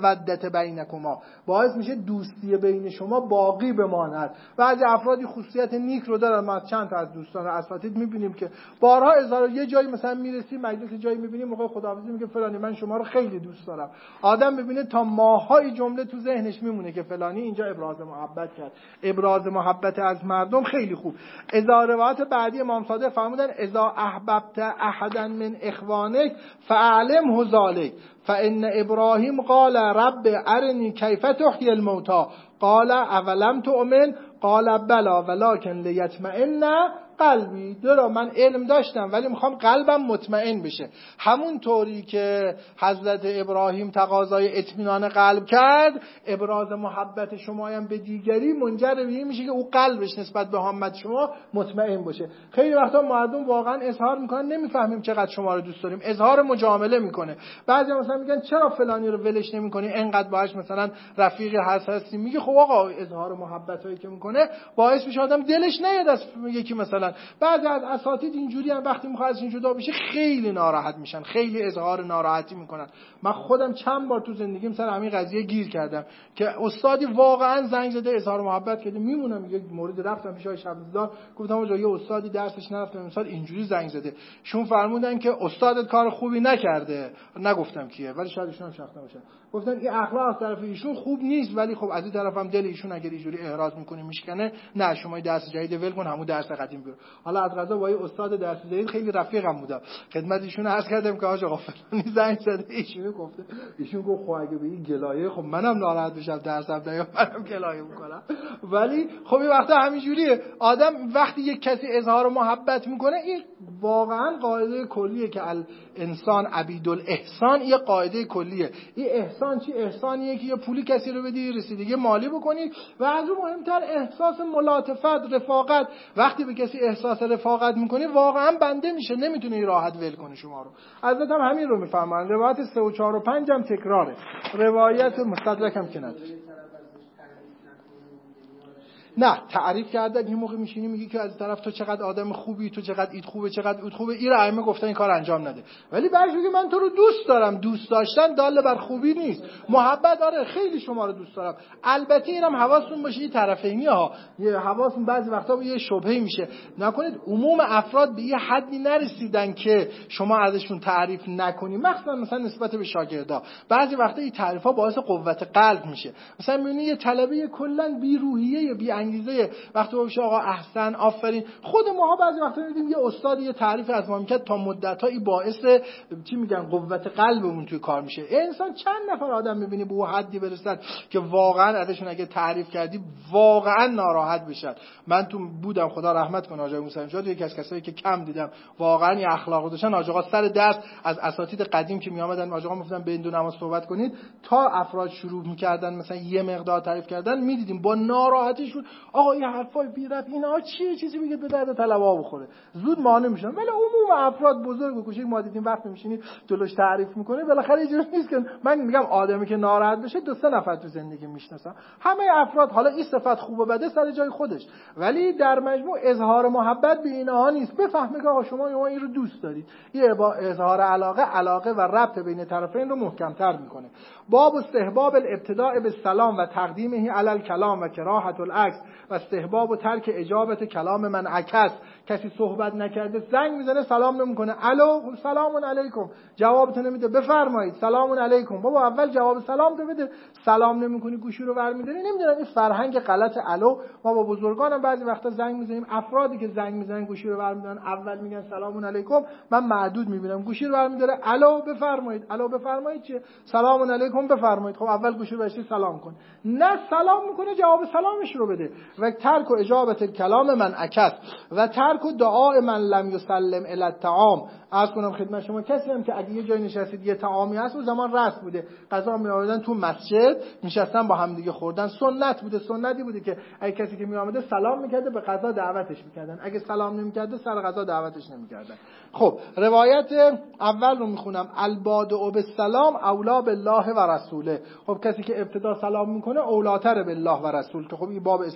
المحبت بینکما، باعث میشه دوستی بین شما باقی بماند. بعضی افرادی خصوصیت نیک رو دارن. ما چند تا از دوستان اساتید میبینیم که بارها اظهار، یه جایی مثلا میرسیم مجلس جایی میبینیم موقع خداحافظی میگه فلانی من شما رو خیلی دوست دارم. آدم ببینه تا ماهای جمله تو ذهنش میمونه که فلانی اینجا ابراز محبت کرد. ابراز محبت از مردم خیلی خوب. اذا روایت بعدی امام صادق فرمودن اذا احببت احدا من اخوانک فاعلمه ذلک فان ابراهیم قال رب ارنی کیف تحیی الموتى قال اولم تؤمن قال بلا ولکن لیطمئن قلبی. درا من علم داشتم ولی میخوام قلبم مطمئن بشه. همون طوری که حضرت ابراهیم تقاضای اطمینان قلب کرد، ابراز محبت شما هم به دیگری منجر به این میشه که او قلبش نسبت به محبت شما مطمئن باشه. خیلی وقتا مردم واقعا اظهار میکنن نمیفهمیم چقدر شما رو دوست داریم، اظهار مجامله میکنه. بعضیا مثلا میگن چرا فلانی رو ولش نمیکنی، انقدر باهاش مثلا رفیق هستی. میگه خب آقا اظهار محبت هایی که میکنه باعث میشه آدم دلش نیاد از یکی. مثلا بعضی از اساتید اینجوری هم وقتی میخواد از این جدا بشه خیلی ناراحت میشن، خیلی اظهار ناراحتی میکنن. من خودم چند بار تو زندگیم سر همین قضیه گیر کردم که استادی واقعا زنگ زده اظهار محبت کرده. میمونم یک مورد رفتم پیش آقای شبزدار گفتم آقا یه استادی درسش نرفتم امسال اینجوری زنگ زده، شون فرمودن که استادت کار خوبی نکرده. نگفتم کیه ولی شاید ایشون هم شخصا باشه. گفتن این اخلاق از طرف ایشون خوب نیست ولی خب از این طرف هم دل ایشون اگر اینجوری احراز میکنه میشکنه، نه شما درس جدید ول کن همون درس قدیم برو. حالا از قضا با استاد درس جدید خیلی رفیقم بودم، خدمت ایشون عرض کردم که آقا فلانی زنگ زده، ایشون گفت خب اگه به این گلایه خب منم ناراحت بشم درسم نیا منم گلایه میکنم. ولی خب این وقتا همینجوریه. آدم وقتی یک کسی اظهار محبت میکنه این واقعا قاعده کلیه که الانسان عبید الاحسان. یه قاعده کلیه. این احسان چی؟ احسانیه که یه پولی کسی رو بدی، رسیدگی مالی بکنی و از اون مهمتر احساس ملاطفت، رفاقت. وقتی به کسی احساس رفاقت میکنی واقعا بنده میشه، نمیتونه راحت ول کنه شما رو. حضرت هم همین رو میفهمن. روایت 3 و 4 و 5 هم تکراره. روایت مستدرک هم که نداره. نه تعریف کرده یه موقع میشینی میگی که از طرف تو چقدر آدم خوبی، تو چقدر ایت خوبه، چقدر اوت خوبه. این ائمه گفتن این کار انجام نده. ولی بعضی میگه من تو رو دوست دارم. دوست داشتن دال بر خوبی نیست. محبت آره خیلی شما رو دوست دارم. البته اینم حواستون باشه این طرفینی ها. یه حواستون بعضی وقتا یه شبهه میشه. نکنید عموم افراد به یه حدی نرسیدن که شما ازشون تعریف نکنی. مثلا نسبت به شاگردا بعضی وقتا این تعریفا باعث قوت قلب میشه. مثلا میبینی یه طلبه کلا بی روحیه، بی انگیزه، وقتی باشه آقا احسن آفرین. خود ماها بعضی وقتا می‌بینیم یه استاد یه تعریف از ما میکرد تا مدت‌ها این باعث چی میگن قوت قلبمون توی کار میشه. انسان چند نفر آدم می‌بینی به اون حدی برسن که واقعا ازشون اگه تعریف کردی واقعا ناراحت بشن. من تو بودم خدا رحمت کنه آقای موسی نژاد، یکی از کسایی که کم دیدم واقعا این اخلاق داشتن. آقا سر درس از اساتید قدیم که میآمدن آقا گفتن به این دو نماز صحبت کنید، تا افراد شروع می‌کردن مثلا یه مقدار تعریف کردن می‌دیدیم با ناراحتیشون آقا این حرفای بی ربط اینا چیزی میگه به درد طلبه‌ها بخوره، زود مانع میشن. ولی عموم افراد بزرگ و کوچیک ما دیدیم وقتی میشینید جلوش تعریف میکنه بالاخره اینجوری نیست که من میگم آدمی که ناراحت بشه 2-3 نفر تو زندگی میشناسم. همه افراد حالا این صفت خوب و بده سر جای خودش، ولی در مجموع اظهار محبت به اینها نیست. بفهمید که آقا شما این رو دوست دارید. این با اظهار علاقه و ربط بین طرفین رو محکم‌تر میکنه. باب استحباب الابتداء بالسلام و تقدیمه علی الکلام و کراهت العکس و استحباب و ترک اجابت کلام من عکس. کسی صحبت نکرده زنگ میزنه سلام نمیکنه، الو سلام علیکم، جوابت نمیده، بفرمایید سلام علیکم. بابا اول جواب سلام تو بده، سلام نمیکنی گوشی رو برمی‌داری. نمیدونم این فرهنگ غلط الو. ما با بزرگانم بعضی وقتا زنگ میزنیم، افرادی که زنگ میزنن گوشی رو برمی‌دارن اول میگن سلام علیکم، من معدود میبینم گوشی رو برمی‌داره الو بفرمایید، الو بفرمایید چیه؟ سلام علیکم بفرمایید. خب اول گوشی رو بهش سلام کن. نه سلام میکنه جواب سلامش رو بده. و ترک و اجابت کلام من عکس و ترک و دعاء من لم یسلم الی الطعام. عرض کنم خدمت شما کسی هم که اگه یه جای نشستید یه طعامی هست، اون زمان رسم بوده غذا می آوردن تو مسجد نشستن با هم دیگه خوردن، سنت بوده، سنتی بوده که اگه کسی که می آمده سلام میکرده به غذا دعوتش میکردن، اگه سلام نمیکرده سر غذا دعوتش نمیکردن. خب روایت اول رو میخونم. البادئ بالسلام اولا بالله و رسوله. خب کسی که ابتدا سلام میکنه اولاتر بالله و رسول، که خب این باب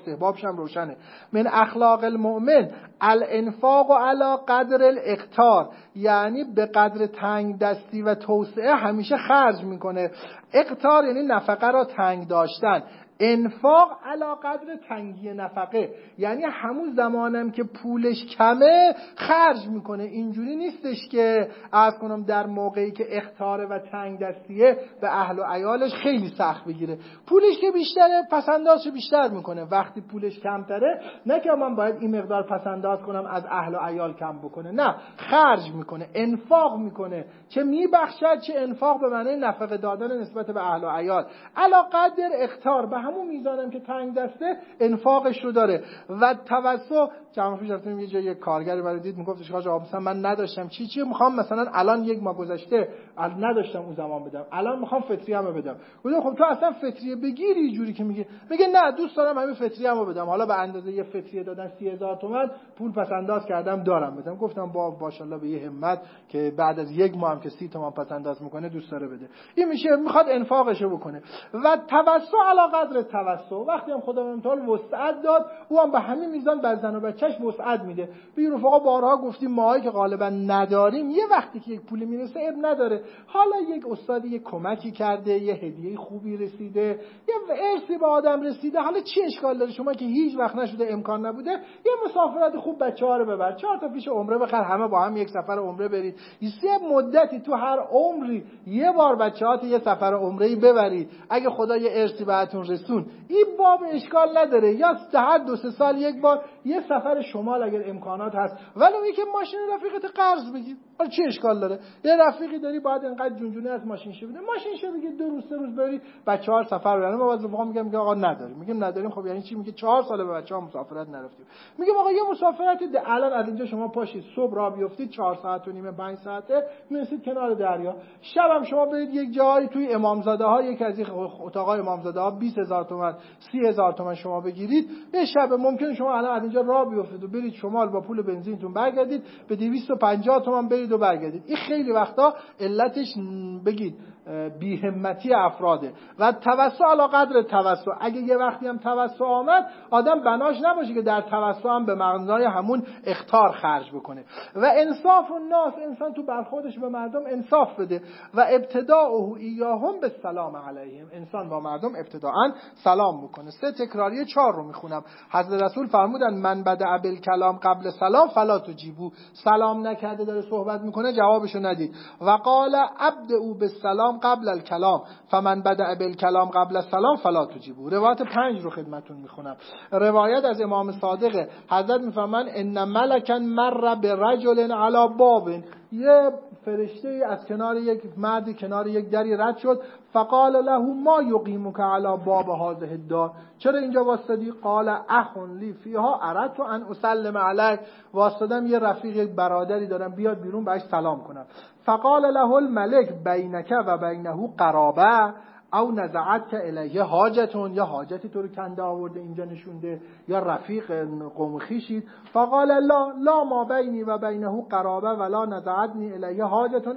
استحبابش هم روشنه. من اخلاق المؤمن الانفاق علی قدر الاقتار، یعنی به قدر تنگ دستی و توسعه همیشه خرج میکنه. اقتار یعنی نفقه را تنگ داشتن. انفاق علی قدر تنگی نفقه، یعنی همون زمانم که پولش کمه خرج میکنه. اینجوری نیستش که عرض کنم در موقعی که اختاره و تنگ دستیه به اهل و عیالش خیلی سخت بگیره. پولش که بیشتره پسندازش بیشتر میکنه. وقتی پولش کمتره نه که من باید این مقدار پسنداز کنم از اهل و عیال کم بکنه، نه، خرج میکنه، انفاق میکنه، چه میبخشد چه انفاق به معنی نفقه دادن نسبت به اهل و عیال. علی قدر اختار، به همون میزانم که تنگ دسته انفاقش رو داره. و توسع، چند وقت پیش رفتم یه جای یک کارگری برای دید میگفتش آقا مثلا من نداشتم چی میخوام مثلا الان یک ماه گذشته نداشتم اون زمان بدم، الان میخوام فطریه‌مو بدم. گفتم خب تو اصلا فطریه بگیری جوری که میگه نه دوست دارم همین فطریه‌مو بدم، حالا به اندازه یه فطریه دادن 30000 تومان پول پس انداز کردم دارم بدم. گفتم با ماشاءالله به یه همت که بعد از یک ماه هم که 30 تومان پس انداز میکنه دوست داره بده. این میشه میخواد انفاقشو بکنه. و توسع علی قدر توسع، وقتی هم خداوند تعالی وسعت داد او هم به همین میزان بر زن و بچه‌ش وسعت میده. به رفقا بارها گفتیم ماهایی که غالبا نداریم یه وقتی که یک پولی میرسه اب نداره، حالا یک استادی یک کمکی کرده، یه هدیه خوبی رسیده، یه ارثی به آدم رسیده، حالا چی اشکال داره شما که هیچ وقت نشده امکان نبوده یه مسافرت خوب بچه‌ها رو ببر، 4 تا پیش عمره بخر، همه با هم یک سفر عمره برید. یه مدتی تو هر عمری یه بار بچه‌هات یه سفر عمره‌ای ببرید، اگه خدا یه ارثی بهتون رسون این باب اشکال نداره. یا هر 2-3 سال یک بار یه سفر شمال اگر امکانات هست، ولی اینکه ماشین رفیقت قرض بگیر، حالا چه اشکال داره؟ یه رفیقی داری باید انقدر جونجونه از ماشینش بده، ماشینش بگیر 2 روز 3 روز بری بچه‌ها سفر برن. ما باز رفقا میگم آقا نداریم، میگیم نداریم. خب یعنی چی؟ میگه 4 ساله به بچه‌ها مسافرت نرفتیم. میگم آقا یه مسافرت الان از اینجا شما پاشید صبح راه بیافتید 4 ساعت و نیم 5 ساعته میرسید کنار دریا، شبم شما برید یک جایی توی امامزاده ها، یک از این اتاقای امامزاده ها 20000 تومان 30000 تومان شما بگیرید، یه شب ممکنه شما الان از اینجا راه بیافتید و برید شمال با پول بنزینتون برگردید به 250 تومان برید و برگردید. این خیلی وقتا علتش بگید بی همتی افراده. و توسع علی قدر توسع، اگه یه وقتی هم توسع آمد آدم بناش نباشه که در توسع هم به معنای همون اخطار خرج بکنه. و انصاف الناس، انسان تو برخوردش به مردم انصاف بده. و ابتداءه ایاهم بالسلام علیهم، انسان با مردم ابتداءً سلام بکنه. 3 تکراریه 4 رو میخونم. حضرت رسول فرمودن من بدأ بالکلام قبل سلام فلا تجیبوا، سلام نکرده داره صحبت میکنه جوابشو ندید. و قال ابدؤوا بالسلام قبل الکلام فمن بدأ بالکلام قبل السلام فلا تجیبوا. روایت 5 رو خدمتتون میخونم. روایت از امام صادق، حضرت میفرمان ان ملکا مر برجل علی باب، یه فرشته از کنار یک مردی کنار یک دری رد شد. فقال له ما یقیمک علی باب هذه الدار، چرا اینجا واسطی؟ قال اخ لی فیها اردت ان اسلم علیک، واسطم یه رفیق یک برادری دارم بیاد بیرون بهش سلام کنم. فقال له الملک بینک و بینه قرابه او نزعت که الیه حاجتون، یا حاجتی تو رو کنده آورده اینجا نشونده، یا رفیق قوم خویشید. فقال لا ما بینی و بینه قرابه ولا نزعتنی الیه حاجتون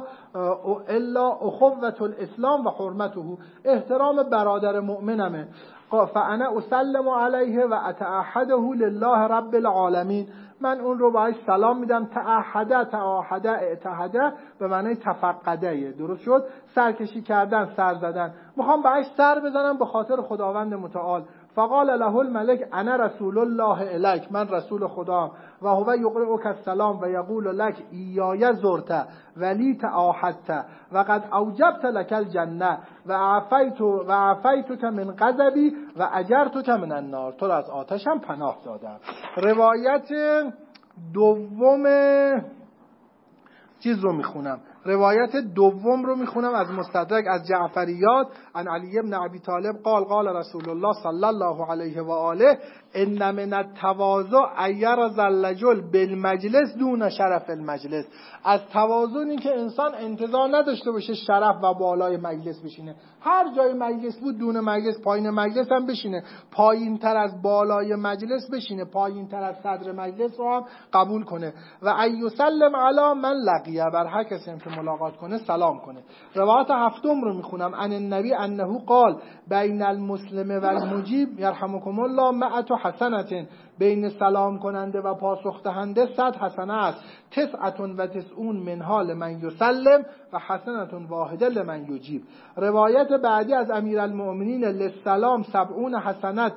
الا اخوة الاسلام و حرمته، احترام برادر مؤمنمه. فانا اسلم علیه و اتعهده لله رب العالمین، من اون رو باهاش سلام میدم. تعاهده اتحده به معنی تفقده، درست شد؟ سرکشی کردن، سر زدن. میخوام باهاش سر بزنم به خاطر خداوند متعال. فقال له الملک انا رسول الله الیک، من رسول خدا. و هو یقرئک السلام و یقول لك ایای زرت ولی تعاهدت و قد اوجبت لك الجنه و عفیتک من غضبی و اجرتک من النار، تو را از آتشم پناه دادم. روایت دوم چیز رو میخونم، روایت دوم رو میخونم از مستدرک از جعفریات عن علی بن ابی طالب قال قال رسول الله صلی الله علیه و آله ان من التواضع ایرز الرجل بالمجلس دون شرف المجلس. از تواضع که انسان انتظار نداشته باشه شرف و بالای مجلس بشینه، هر جای مجلس بود دون مجلس پایین مجلس هم بشینه، پایین تر از بالای مجلس بشینه، پایین تر از صدر مجلس رو هم قبول کنه. و ایسلم علی من لقیه، بر هر کسی که ملاقات کنه سلام کنه. روایت هفتم رو میخونم. عن النبی انه قال بین المسلم و المجیب یرحمکم الله 100 حسنه، بین سلام کننده و پاسخ دهنده 100 حسنه است. 99 منها لمن یسلم و حسنه واحده لمن یجیب. روایت بعدی از امیرالمؤمنین للسلام 70 حسنه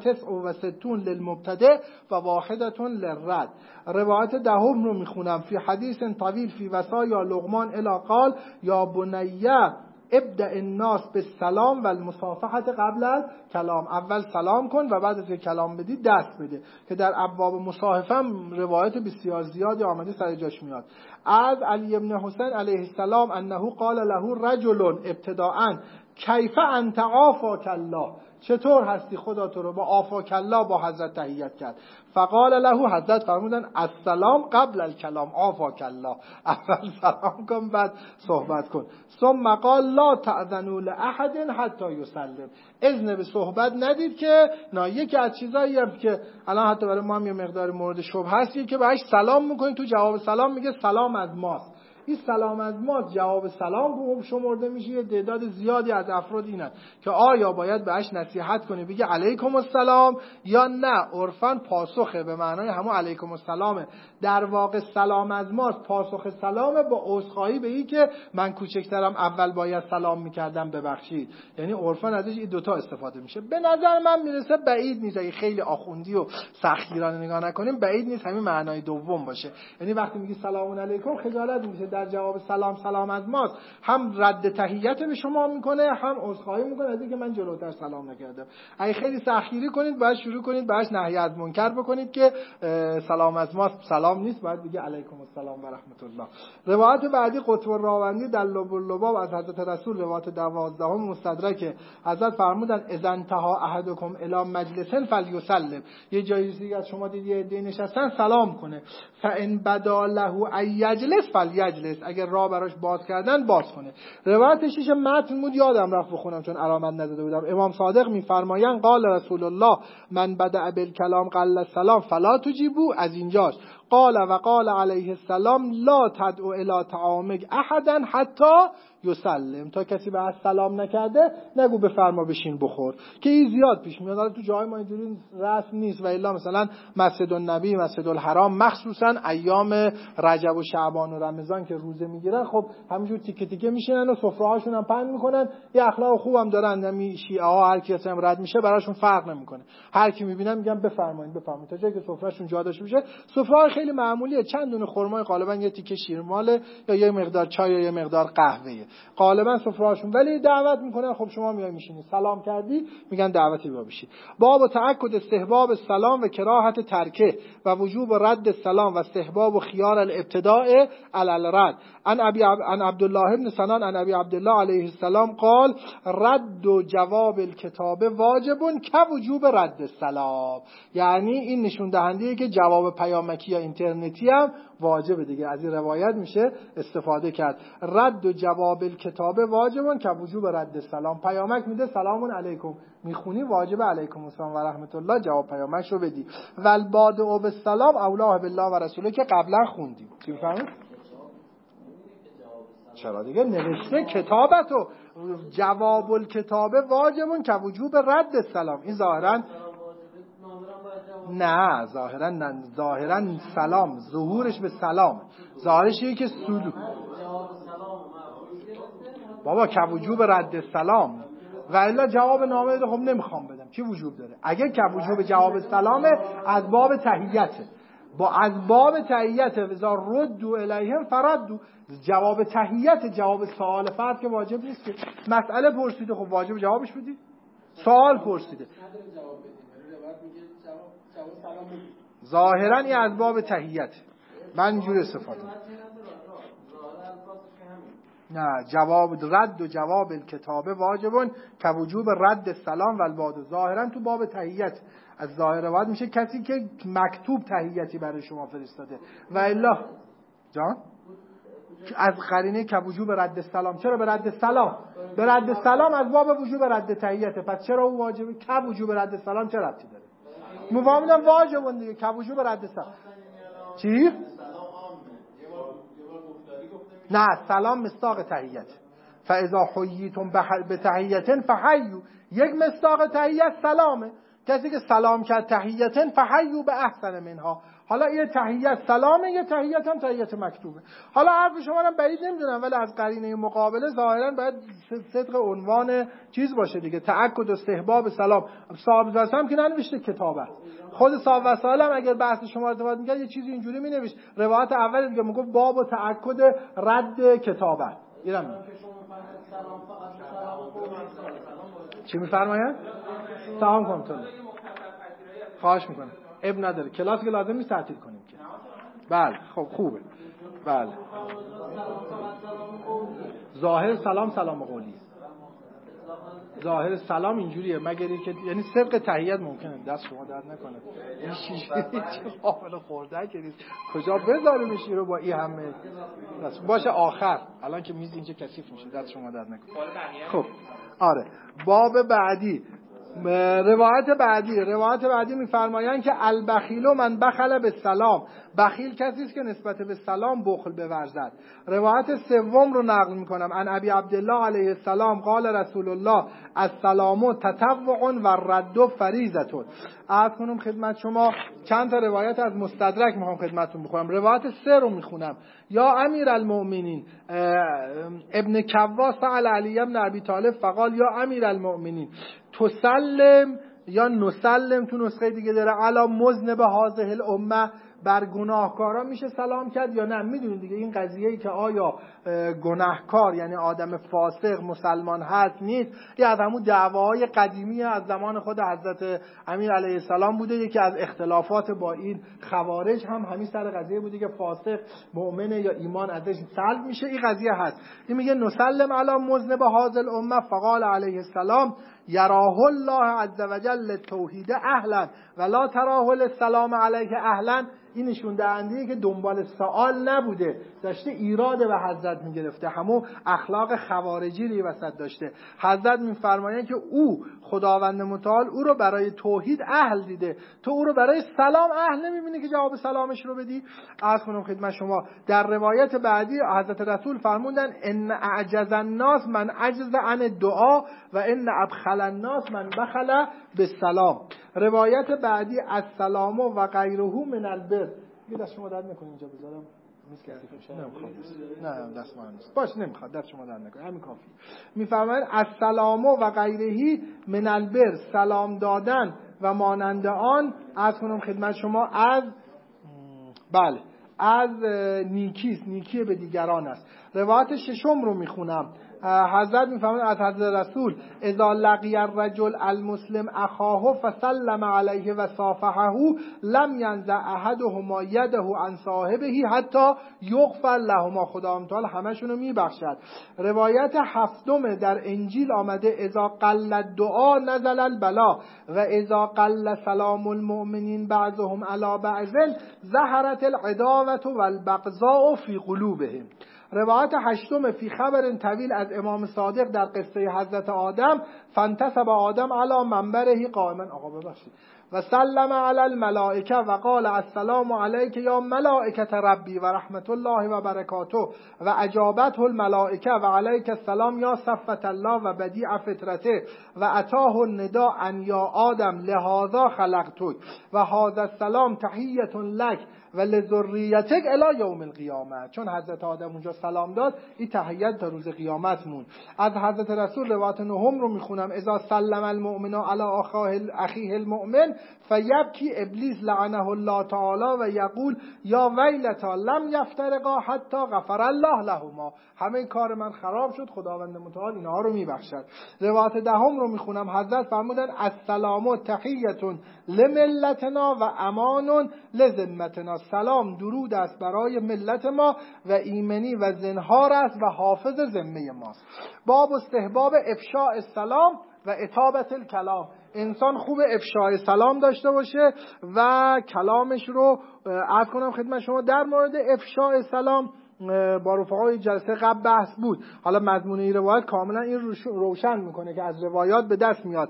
69 للمبتدئ و واحده للرد. روایت دهم رو میخونم. فی حدیث طویل فی وصایا لقمان الی قال یا بنیه ابدأ الناس بالسلام و المصافحه قبل الکلام. اول سلام کن و بعد از که کلام بدی دست بده، که در ابواب مصاحفه هم روایت بسیار زیادی آمده سر جاش میاد. از علی بن حسین علیه السلام انه قال له رجل ابتداء کیف انت عافاک الله، چطور هستی خدا تو رو با عافاک الله با حضرت تحیت کرد. فقال له، حضرت فرمودن السلام قبل الکلام عافاک الله، اول سلام کن بعد صحبت کن. ثم قال لا تأذنوا لأحد حتی یسلم، اذن به صحبت ندید که نه. یکی از چیزایی هم که الان حتی برای ما هم یه مقدار مورد شبهه هست که بهش سلام میکنید، تو جواب سلام میگه سلام از ماست. این سلام از ما جواب سلام شمرده میشه. یه تعداد زیادی از افراد اینن که آیا باید بهش نصیحت کنی بگی علیکم السلام یا نه، عرفاً پاسخه به معنای همون علیکم السلامه. در واقع سلام از ماست پاسخ سلامه با عذرخواهی به این که من کوچکترم اول باید سلام میکردم ببخشید. یعنی عرفاً ازش این دوتا استفاده میشه. به نظر من میرسه بعید نیست اگه خیلی آخوندی و سختگیرانه نگاه نکنیم، بعید نیست همین معنای دوم باشه. یعنی وقتی میگی سلام علیکم خجالت میشه در جواب سلام سلام از ماست، هم رد تحیت به شما میکنه هم عذرخواهی میکنه از اینکه من جلوتر سلام نکردم. اگه خیلی سختگیری کنید باید شروع کنید بهش نهی از منکر بکنید که سلام از ماست سلام نیست، باید بگی علیکم السلام و رحمت الله. روایت بعدی قطب الراوندی در لب اللباب از حضرت رسول، روایت 12 مستدرک، حضرت فرمودن اذا انتهى احدکم الی مجلس فلیسلم، یه جایی دیگه از شما دید یه عده نشستن سلام کنه. فان بدا له ان یجلس فلیجلس، اگر راه براش باز کردن باز کنه. روایت شیش متن بود یادم رفت بخونم چون علامت نزده بودم. امام صادق میفرمایند قال رسول الله من بدأ بالکلام قل السلام فلا تجیبوا، از اینجاست. قال و قال علیه السلام لا تدعو الی طعامک احدا حتی یسلم، تا کسی به سلام نکرده نگو بفرما بشین بخور، که این زیاد پیش میاد. حالا تو جای ما اینجوری رسم نیست و الا مثلا مسجد النبی، مسجد الحرام، مخصوصا ایام رجب و شعبان و رمضان که روزه میگیرن، خب همینجور تیکه تیکه میشینن و سفره هاشون هم پهن میکنن. یه اخلاق خوبم دارن، همین شیعه ها هر کی هم رد میشه براشون فرق نمیکنه، هر کی میبینن میگن بفرمایید بفرمایید، تا جایی که سفرهشون جا داشته باشه. سفره خیلی معمولیه، چند دونه خرمای غالبا یه تیکه شیرمال یا یه مقدار چای یا یه مقدار قهوه غالبا سفرهاشون، ولی دعوت میکنن. خب شما میای میشینی سلام کردی میگن دعوتی بیا بشی. باب تأکد استحباب السلام و کراهت ترکه و وجوب رد السلام و استحباب و خيار الابتداء على الرد. عن عبدالله بن سنان عن ابي عبدالله علیه السلام قال رد و جواب الکتاب واجب كوجوب رد السلام، یعنی این نشون دهنده که جواب پیامکی یا اینترنتی هم واجبه دیگه. از این روایت میشه استفاده کرد. رد و جواب الکتاب واجبون که وجوب رد السلام، پیامک میده سلام علیکم میخونی واجب علیکم السلام و رحمت الله جواب پیامکش رو بدی. والباد او بالسلام اولاه بالله و رسوله که قبلا خوندیم. چی میفهمید؟ چرا دیگه نوشته کتابتو جواب الکتاب واجبون که وجوب رد السلام. این ظاهرا نه، ظاهرا سلام ظهورش به سلام، ظاهرش اینه که سلو بابا که وجوب رد سلام و الا جواب نامه ده خب نمیخوام بدم، چی وجوب داره؟ اگه که وجوب جواب سلامه از باب تحییته، با از باب تحییت اذا ردوا الیهم فردوا، جواب تحییت، جواب سوال فرد که واجب نیست که. مسئله پرسیده خب واجب جوابش بدی، سوال پرسیده ظاهرا این از باب تحییت، من اینجور استفاده نه، رد و جواب الکتابه واجبون که وجوب رد سلام و البعد. ظاهرا تو باب تحیت از ظاهر بعد میشه کسی که مکتوب تحیتی برای شما فرستاده و الا جان از قرینه که وجوب رد سلام. چرا به رد سلام؟ به رد سلام از باب وجوب رد تحیته. پس چرا اون واجبه؟ که وجوب رد سلام چه ربطی داره؟ مفهومم واجبون دیگه، که وجوب رد سلام. چی؟ نه، سلام مصداق تحیت. فاذا حییتم بتحیه فحیوا، یک مصداق تحیت سلامه. کسی که سلام کرد تحیتن فحیوا به احسن منها. حالا یه تحیت سلامه، یه تحیت هم تحیت مکتوبه. حالا حرف شما رو بعید نمیدونم، ولی از قرینه مقابله ظاهرا باید صدق عنوان چیز باشه دیگه، تأکد و استحباب سلام. صاحب وسلم که ننوشته کتابه، خود صاحب وسلم اگر بحث شما ارتباط می‌کرد یه چیزی اینجوری می‌نوشت. روایت اول دیگه میگفت باب و تأکد رد کتابه. اینم چی می‌فرمایند؟ سلام کنتون. خواهش میکنم. اب نداره. کلاس که لازم نیست تعطیل کنیم که. بله، خب خوبه. بله. ظاهر سلام سلام قولی. ظاهر سلام اینجوریه، مگر اینکه یعنی صدق تحیت ممکنه. دست شما درد نکنه. این شیشه چه قابل خورده که نیست. کجا بذاریمش رو با این همه باشه آخر. الان که میز اینجا کثیف میشه. دست شما درد نکنه. خب. آره. باب بعدی. روایت بعدی میفرمایند که البخیل من بخل به سلام، بخیل کسی است که نسبت به سلام بخل بورزد. روایت سوم رو نقل میکنم. عن ابی عبدالله علیه السلام قال رسول الله السلام تطوع و رد فریضه. عرض کنم خدمت شما چند تا روایت از مستدرک میخوام خدمتتون بخونم. روایت 3 رو میخونم. یا امیر المؤمنین ابن کواس سأل علی ابن ابی طالب فقال یا امیر المؤمنین تسلم یا نسلم، تو نسخه دیگه داره، علی مذنب هذه الامه، بر گناهکارا میشه سلام کرد یا نه؟ میدونید دیگه این قضیه‌ای که آیا گناهکار یعنی آدم فاسق مسلمان هست نیست، یه از همون دعواهای قدیمی از زمان خود حضرت امیر علیه السلام بوده. یکی از اختلافات با این خوارج هم همین سر قضیه بوده که فاسق مؤمنه یا ایمان ازش سلب میشه. این قضیه هست. این میگه نسلم علی مذنب هذه الامه فقال علیه السلام یراه الله عز وجل توحید اهلا ولا تراه السلام علیه اهلا. این نشون دهنده که دنبال سوال نبوده، داشته ایراد به حضرت میگرفته، همون اخلاق خوارجی رو وسط داشته. حضرت میفرمایند که او خداوند متعال او رو برای توحید اهل دیده، تو او رو برای سلام اهل نمیبینی که جواب سلامش رو بدی. عرض کنم خدمت شما در روایت بعدی حضرت رسول فرمودن ان اعجز الناس من عجز عن الدعاء و ان ابخل الناس من بخل بالسلام. روایت بعدی السلام و غیره من البر. یه دست شما درد نکنید اینجا بذارم میز کثیف میشه. نه دست من نیست. باش نمیخواد دست شما درد نکنید، همین کافی. میفرمایند السلام و غیره من البر، سلام دادن و مانند آن. عرض کنم خدمت شما از بله از نیکی به دیگران است. روایت ششم رو میخونم. حضرت میفرمایند از حضرت رسول اذا لقی الرجل المسلم اخاه فسلم علیه و صافحه لم ینزع احدهما یده عن صاحبه حتی یغفر لهما. خدا متعال همشون رو میبخشد. روایت هفتم در انجیل آمده اذا قل الدعاء نزل البلا و اذا قل سلام المؤمنین بعضهم علی بعض ظهرت العداوة والبغضاء فی قلوبهم. روایت هشتم فی خبر طویل از امام صادق در قصه حضرت آدم فانتصب آدم علی منبره قائما. آقا ببخشید. و سلم علی الملائکه و قال السلام علیک یا ملائکه ربی و رحمت الله و برکاته و اجابته الملائکه و علیک السلام یا صفت الله و بدیع فطرته و اتاه النداء ان یا آدم لهذا خلقتک و هذا السلام تحیة لک و لذریتک الی یوم القیامه. چون حضرت آدم اونجا سلام داد، این تحیت تا روز قیامت مون. از حضرت رسول روایت نهم رو میخونم اذا سلم المؤمن علی اخیه المؤمن فیبکی ابلیس لعنه الله تعالی و یقول یا ویلتا لم یفترقا حتی غفر الله لهما. همه کار من خراب شد، خداوند متعال اینها رو میبخشد. روایت دهم رو میخونم. حضرت فرمودن السلام تحیة لملتنا و امان لذمتنا. سلام درود است برای ملت ما و ایمنی و زنهار است و حافظ ذمه ماست. باب استحباب افشاء السلام و اطابت الکلام. انسان خوب افشای سلام داشته باشه و کلامش رو عرض کنم خدمت شما. در مورد افشای سلام با رفقای جلسه قبل بحث بود. حالا مضمون این روایت کاملا این روشن میکنه که از روایات به دست میاد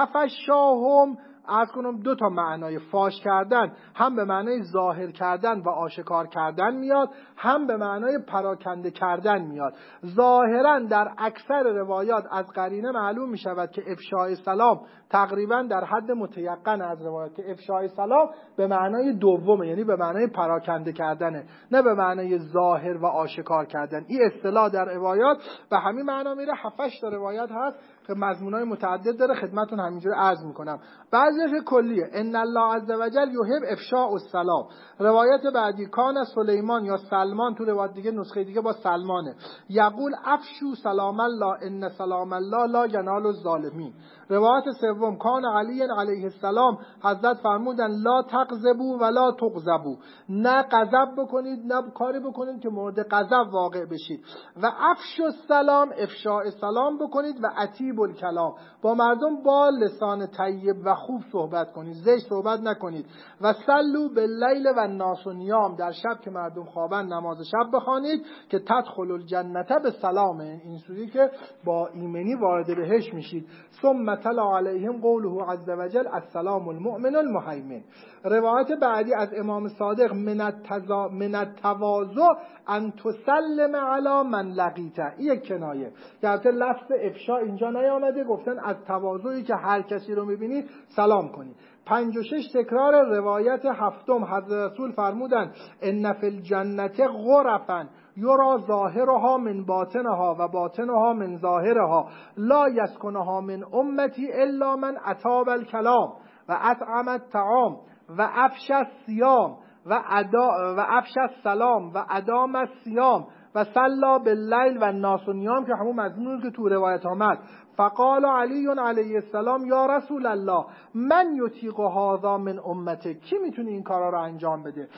تفشاهم عرض کنم دو تا معنای فاش کردن، هم به معنای ظاهر کردن و آشکار کردن میاد، هم به معنای پراکنده کردن میاد. ظاهرا در اکثر روایات از قرینه معلوم می شود که افشای سلام تقریبا در حد متیقن از روایات که افشای سلام به معنای دومه، یعنی به معنای پراکنده کردنه، نه به معنای ظاهر و آشکار کردن. این اصطلاح در روایات به همین معنا میره. 7 تا روایت هست که مضمونای متعدد داره، خدمتتون همینجوری عرض میکنم. بعضیش کلیه. ان الله عز وجل یحب افشاء السلام. روایت بعدی کان سلیمان یا سلمان، تو روایت دیگه نسخه دیگه با سلمانه، یقول افشو سلام الله ان سلام الله لا ینال الظالمین. روایت سوم کان علی علیه السلام، حضرت فرمودن لا تغضبوا ولا تغضبوا، نه غضب بکنید نه کاری بکنید که مورد غضب واقع بشید. و افشو السلام، افشاء سلام بکنید و اطیب الکلام، با مردم با لسان طیب و خوب صحبت کنید، زشت صحبت نکنید. و صلوا باللیل و الناس نیام، در شب که مردم خوابن نماز شب بخوانید که تدخلوا الجنه بالسلام، این سوری که با ایمنی وارد بهش میشید. ثم تلا علیهم قوله عز وجل السلام المؤمن المهیمن. روایت بعدی از امام صادق من التواضع ان تسلم علی من لقیته. این یک کنایه، البته لفظ افشا اینجا نیامده، گفتن از تواضعی که هر کسی رو میبینی سلام کنی. 56 تکرار روایت هفتم، حضرت رسول فرمودن ان فی الجنة غرفا یرا ظاهرها من باطنها و باطنها من ظاهرها لا یسکنها من امتی الا من اطاب الکلام و اطعم الطعام و افشى الصیام و افشى السلام و ادام الصیام و صلی باللیل و الناس نیام، که همون مضمونی که تو روایت آمد. فقال علی علیه السلام یا رسول الله من یطیق هذا من امته، کی میتونه این کارا رو انجام بده؟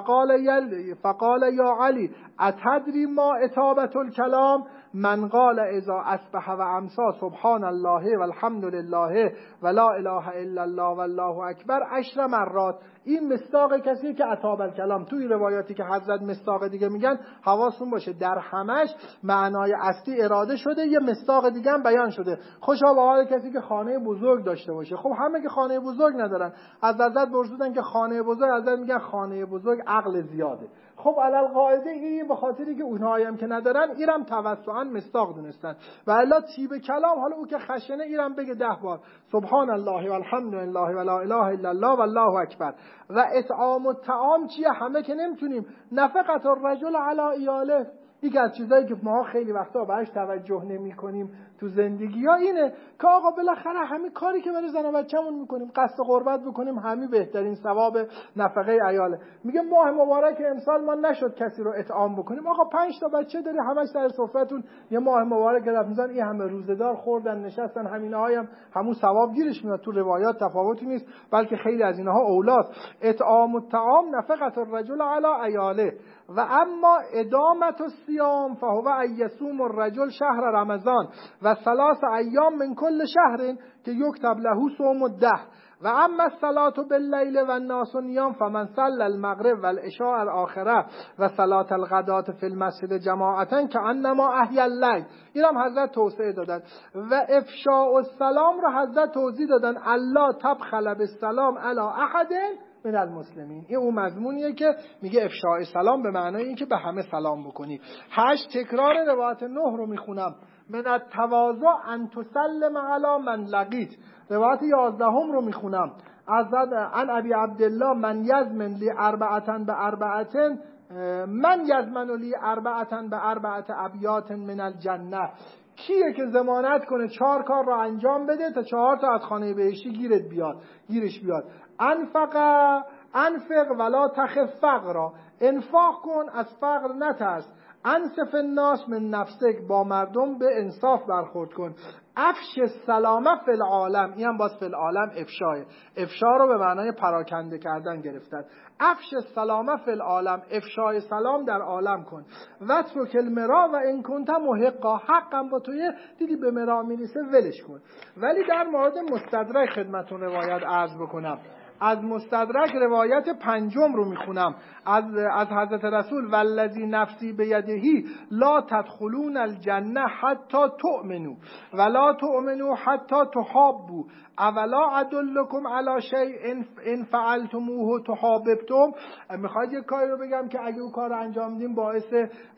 فقال یا علی اتدری ما اطابت الکلام؟ من قال اذا اصبح و امسا سبحان الله والحمد لله و لا اله الا الله والله اکبر 10 مرات. این مصداق کسی که اطاب الکلام. توی روایاتی که حضرت مصداق دیگه میگن حواستون باشه در همش معنای اصلی اراده شده، یه مصداق دیگه هم بیان شده. خوشا به حال کسی که خانه بزرگ داشته باشه. خب همه که خانه بزرگ ندارن. از حضرت پرسیدن که خانه بزرگ، حضرت میگن خانه بزرگ عقل زیاده. خب علل قاعده این به خاطری که اونهایی هم که ندارن ایرم توسعا مصداق دونستن. و الا تیب کلام، حالا او که خشنه ایرم بگه 10 بار سبحان الله والحمد لله ولا اله الا الله والله اکبر. و اطعام الطعام چیه؟ همه که نمیتونیم. نفقت الرجل علی عیاله، یکی از چیزایی که ما خیلی وقتا بهش توجه نمی‌کنیم تو زندگی ها اینه که آقا بالاخره همین کاری که برای زن و بچه‌مون می‌کنیم قصد قربت بکنیم، همین بهترین ثواب نفقه عیاله. میگه ماه مبارک امسال ما نشد کسی رو اطعام بکنیم. آقا 5 تا بچه داری همش سر سفره‌تون یه ماه مبارک رفت میزان، این همه روزه‌دار خوردن نشستن، همین‌هایم همون ثواب گیرش میاد. تو روایات تفاوتی نیست، بلکه خیلی از اینها اولاست. اطعام الطعام نفقت الرجل علی عیاله و اما ادامت الصیام فهو ایصوم الرجل شهر رمضان و 3 ایام من کل شهر که یکتب له صوم الدهر و اما الصلاة باللیل و الناس نیام فمن صلى المغرب و العشاء الاخره و صلاة الغداة فی المسجد جماعتا کانما احیا اللیل. اینم حضرت توصیه دادن. و افشاء السلام رو حضرت توضیح دادن الله تبخل بالسلام علی احد من المسلمین. این اون مضمونیه که میگه افشاء سلام به معنای این که به همه سلام بکنی. 8 تکرار روایت 9 رو میخونم. من التواضع ان تسلم علی من لقیت. روایت 11 رو میخونم. عن ابی عبدالله من یزمن لی 4 من یزمن لی 4 ابیات من الجنه. کیه که ضمانت کنه 4 کار رو انجام بده تا 4 تا از خانه بهشتی گیرش بیاد؟ انفق ولا تخف فقرا، انفاق کن از فقر نترس. انصف الناس من نفسک، با مردم به انصاف برخورد کن. افش السلام فی العالم، این هم باز فی العالم افشای، افشا رو به معنای پراکنده کردن گرفتن. افش السلام فی العالم، افشای سلام در عالم کن. وترک المرا و ان کنت محقا، حقم با توی دیدی به مرا میرسه ولش کن. ولی در مورد مستدرک خدمتون روایت عرض بکنم. از مستدرک روایت 5 رو میخونم از حضرت رسول: والذی نفسی بیدهی لا تدخلون الجنه حتی تؤمنوا ولا تؤمنوا حتی تحابوا اولا ادلکم علی شیء ان فعلتموه تحاببتم. میخواید یک کاری رو بگم که اگه اون کار رو انجام بدیم باعث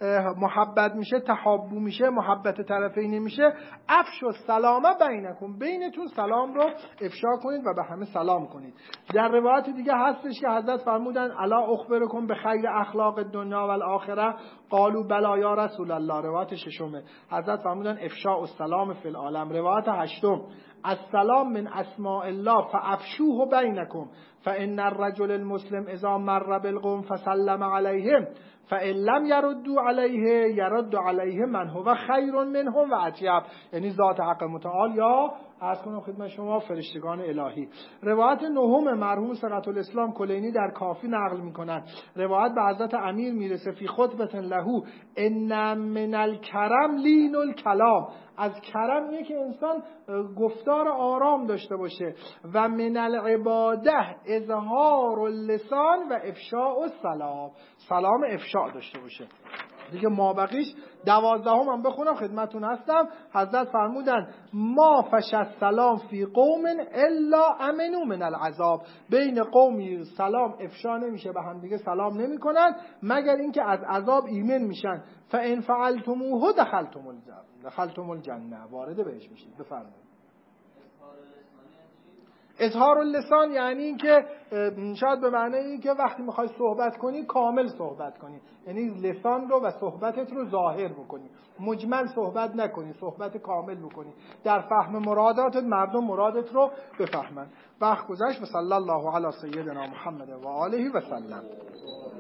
محبت میشه، تحابو میشه، محبت طرفین میشه. افشوا السلام بینکم، بینتون سلام رو افشا کنید و به همه سلام کنید. در روایت دیگه هستش که حضرت فرمودن: الا اخبرکم بخیر اخلاق الدنیا و الاخره؟ قالوا بلا یا رسول الله. روایت 6 حضرت فرمودن افشاء السلام فی العالم. روایت 8: السلام من اسماء الله فافشوه بینکم فان الرجل المسلم اذا مر بالقوم فسلم علیهم فان لم يردوا علیه يرد علیه من هو خیر منهم و اطیب، یعنی ذات حق متعال یا عرض کنم خدمت شما فرشتگان الهی. روایت 9 مرحوم ثقة الاسلام کلینی در کافی نقل میکنن. روایت به حضرت امیر میرسه: فی خطبه له ان من الکرم لین الکلام، از کرم اینه که انسان گفتار آرام داشته باشه. و من العباده اظهار اللسان و افشاء السلام، سلام افشاء داشته باشه. دیگه مابقیش 12 هم بخونم خدمتون هستم. حضرت فرمودن: ما فش السلام فی قوم الا امنوا من العذاب، بین قومی سلام افشا نمیشه، به هم دیگه سلام نمیکنن مگر اینکه از عذاب ایمن میشن. فان فعلتموه دخلتم الجنه، وارد بهش میشید. بفرمایید. اظهار اللسان یعنی این که شاید به معنی این که وقتی میخوای صحبت کنی کامل صحبت کنی، یعنی لسان رو و صحبتت رو ظاهر بکنی، مجمل صحبت نکنی، صحبت کامل بکنی، در فهم مراداتت مردم مرادت رو بفهمن. وقت گذشت. و صلی الله علی سیدنا محمد و آله و سلم.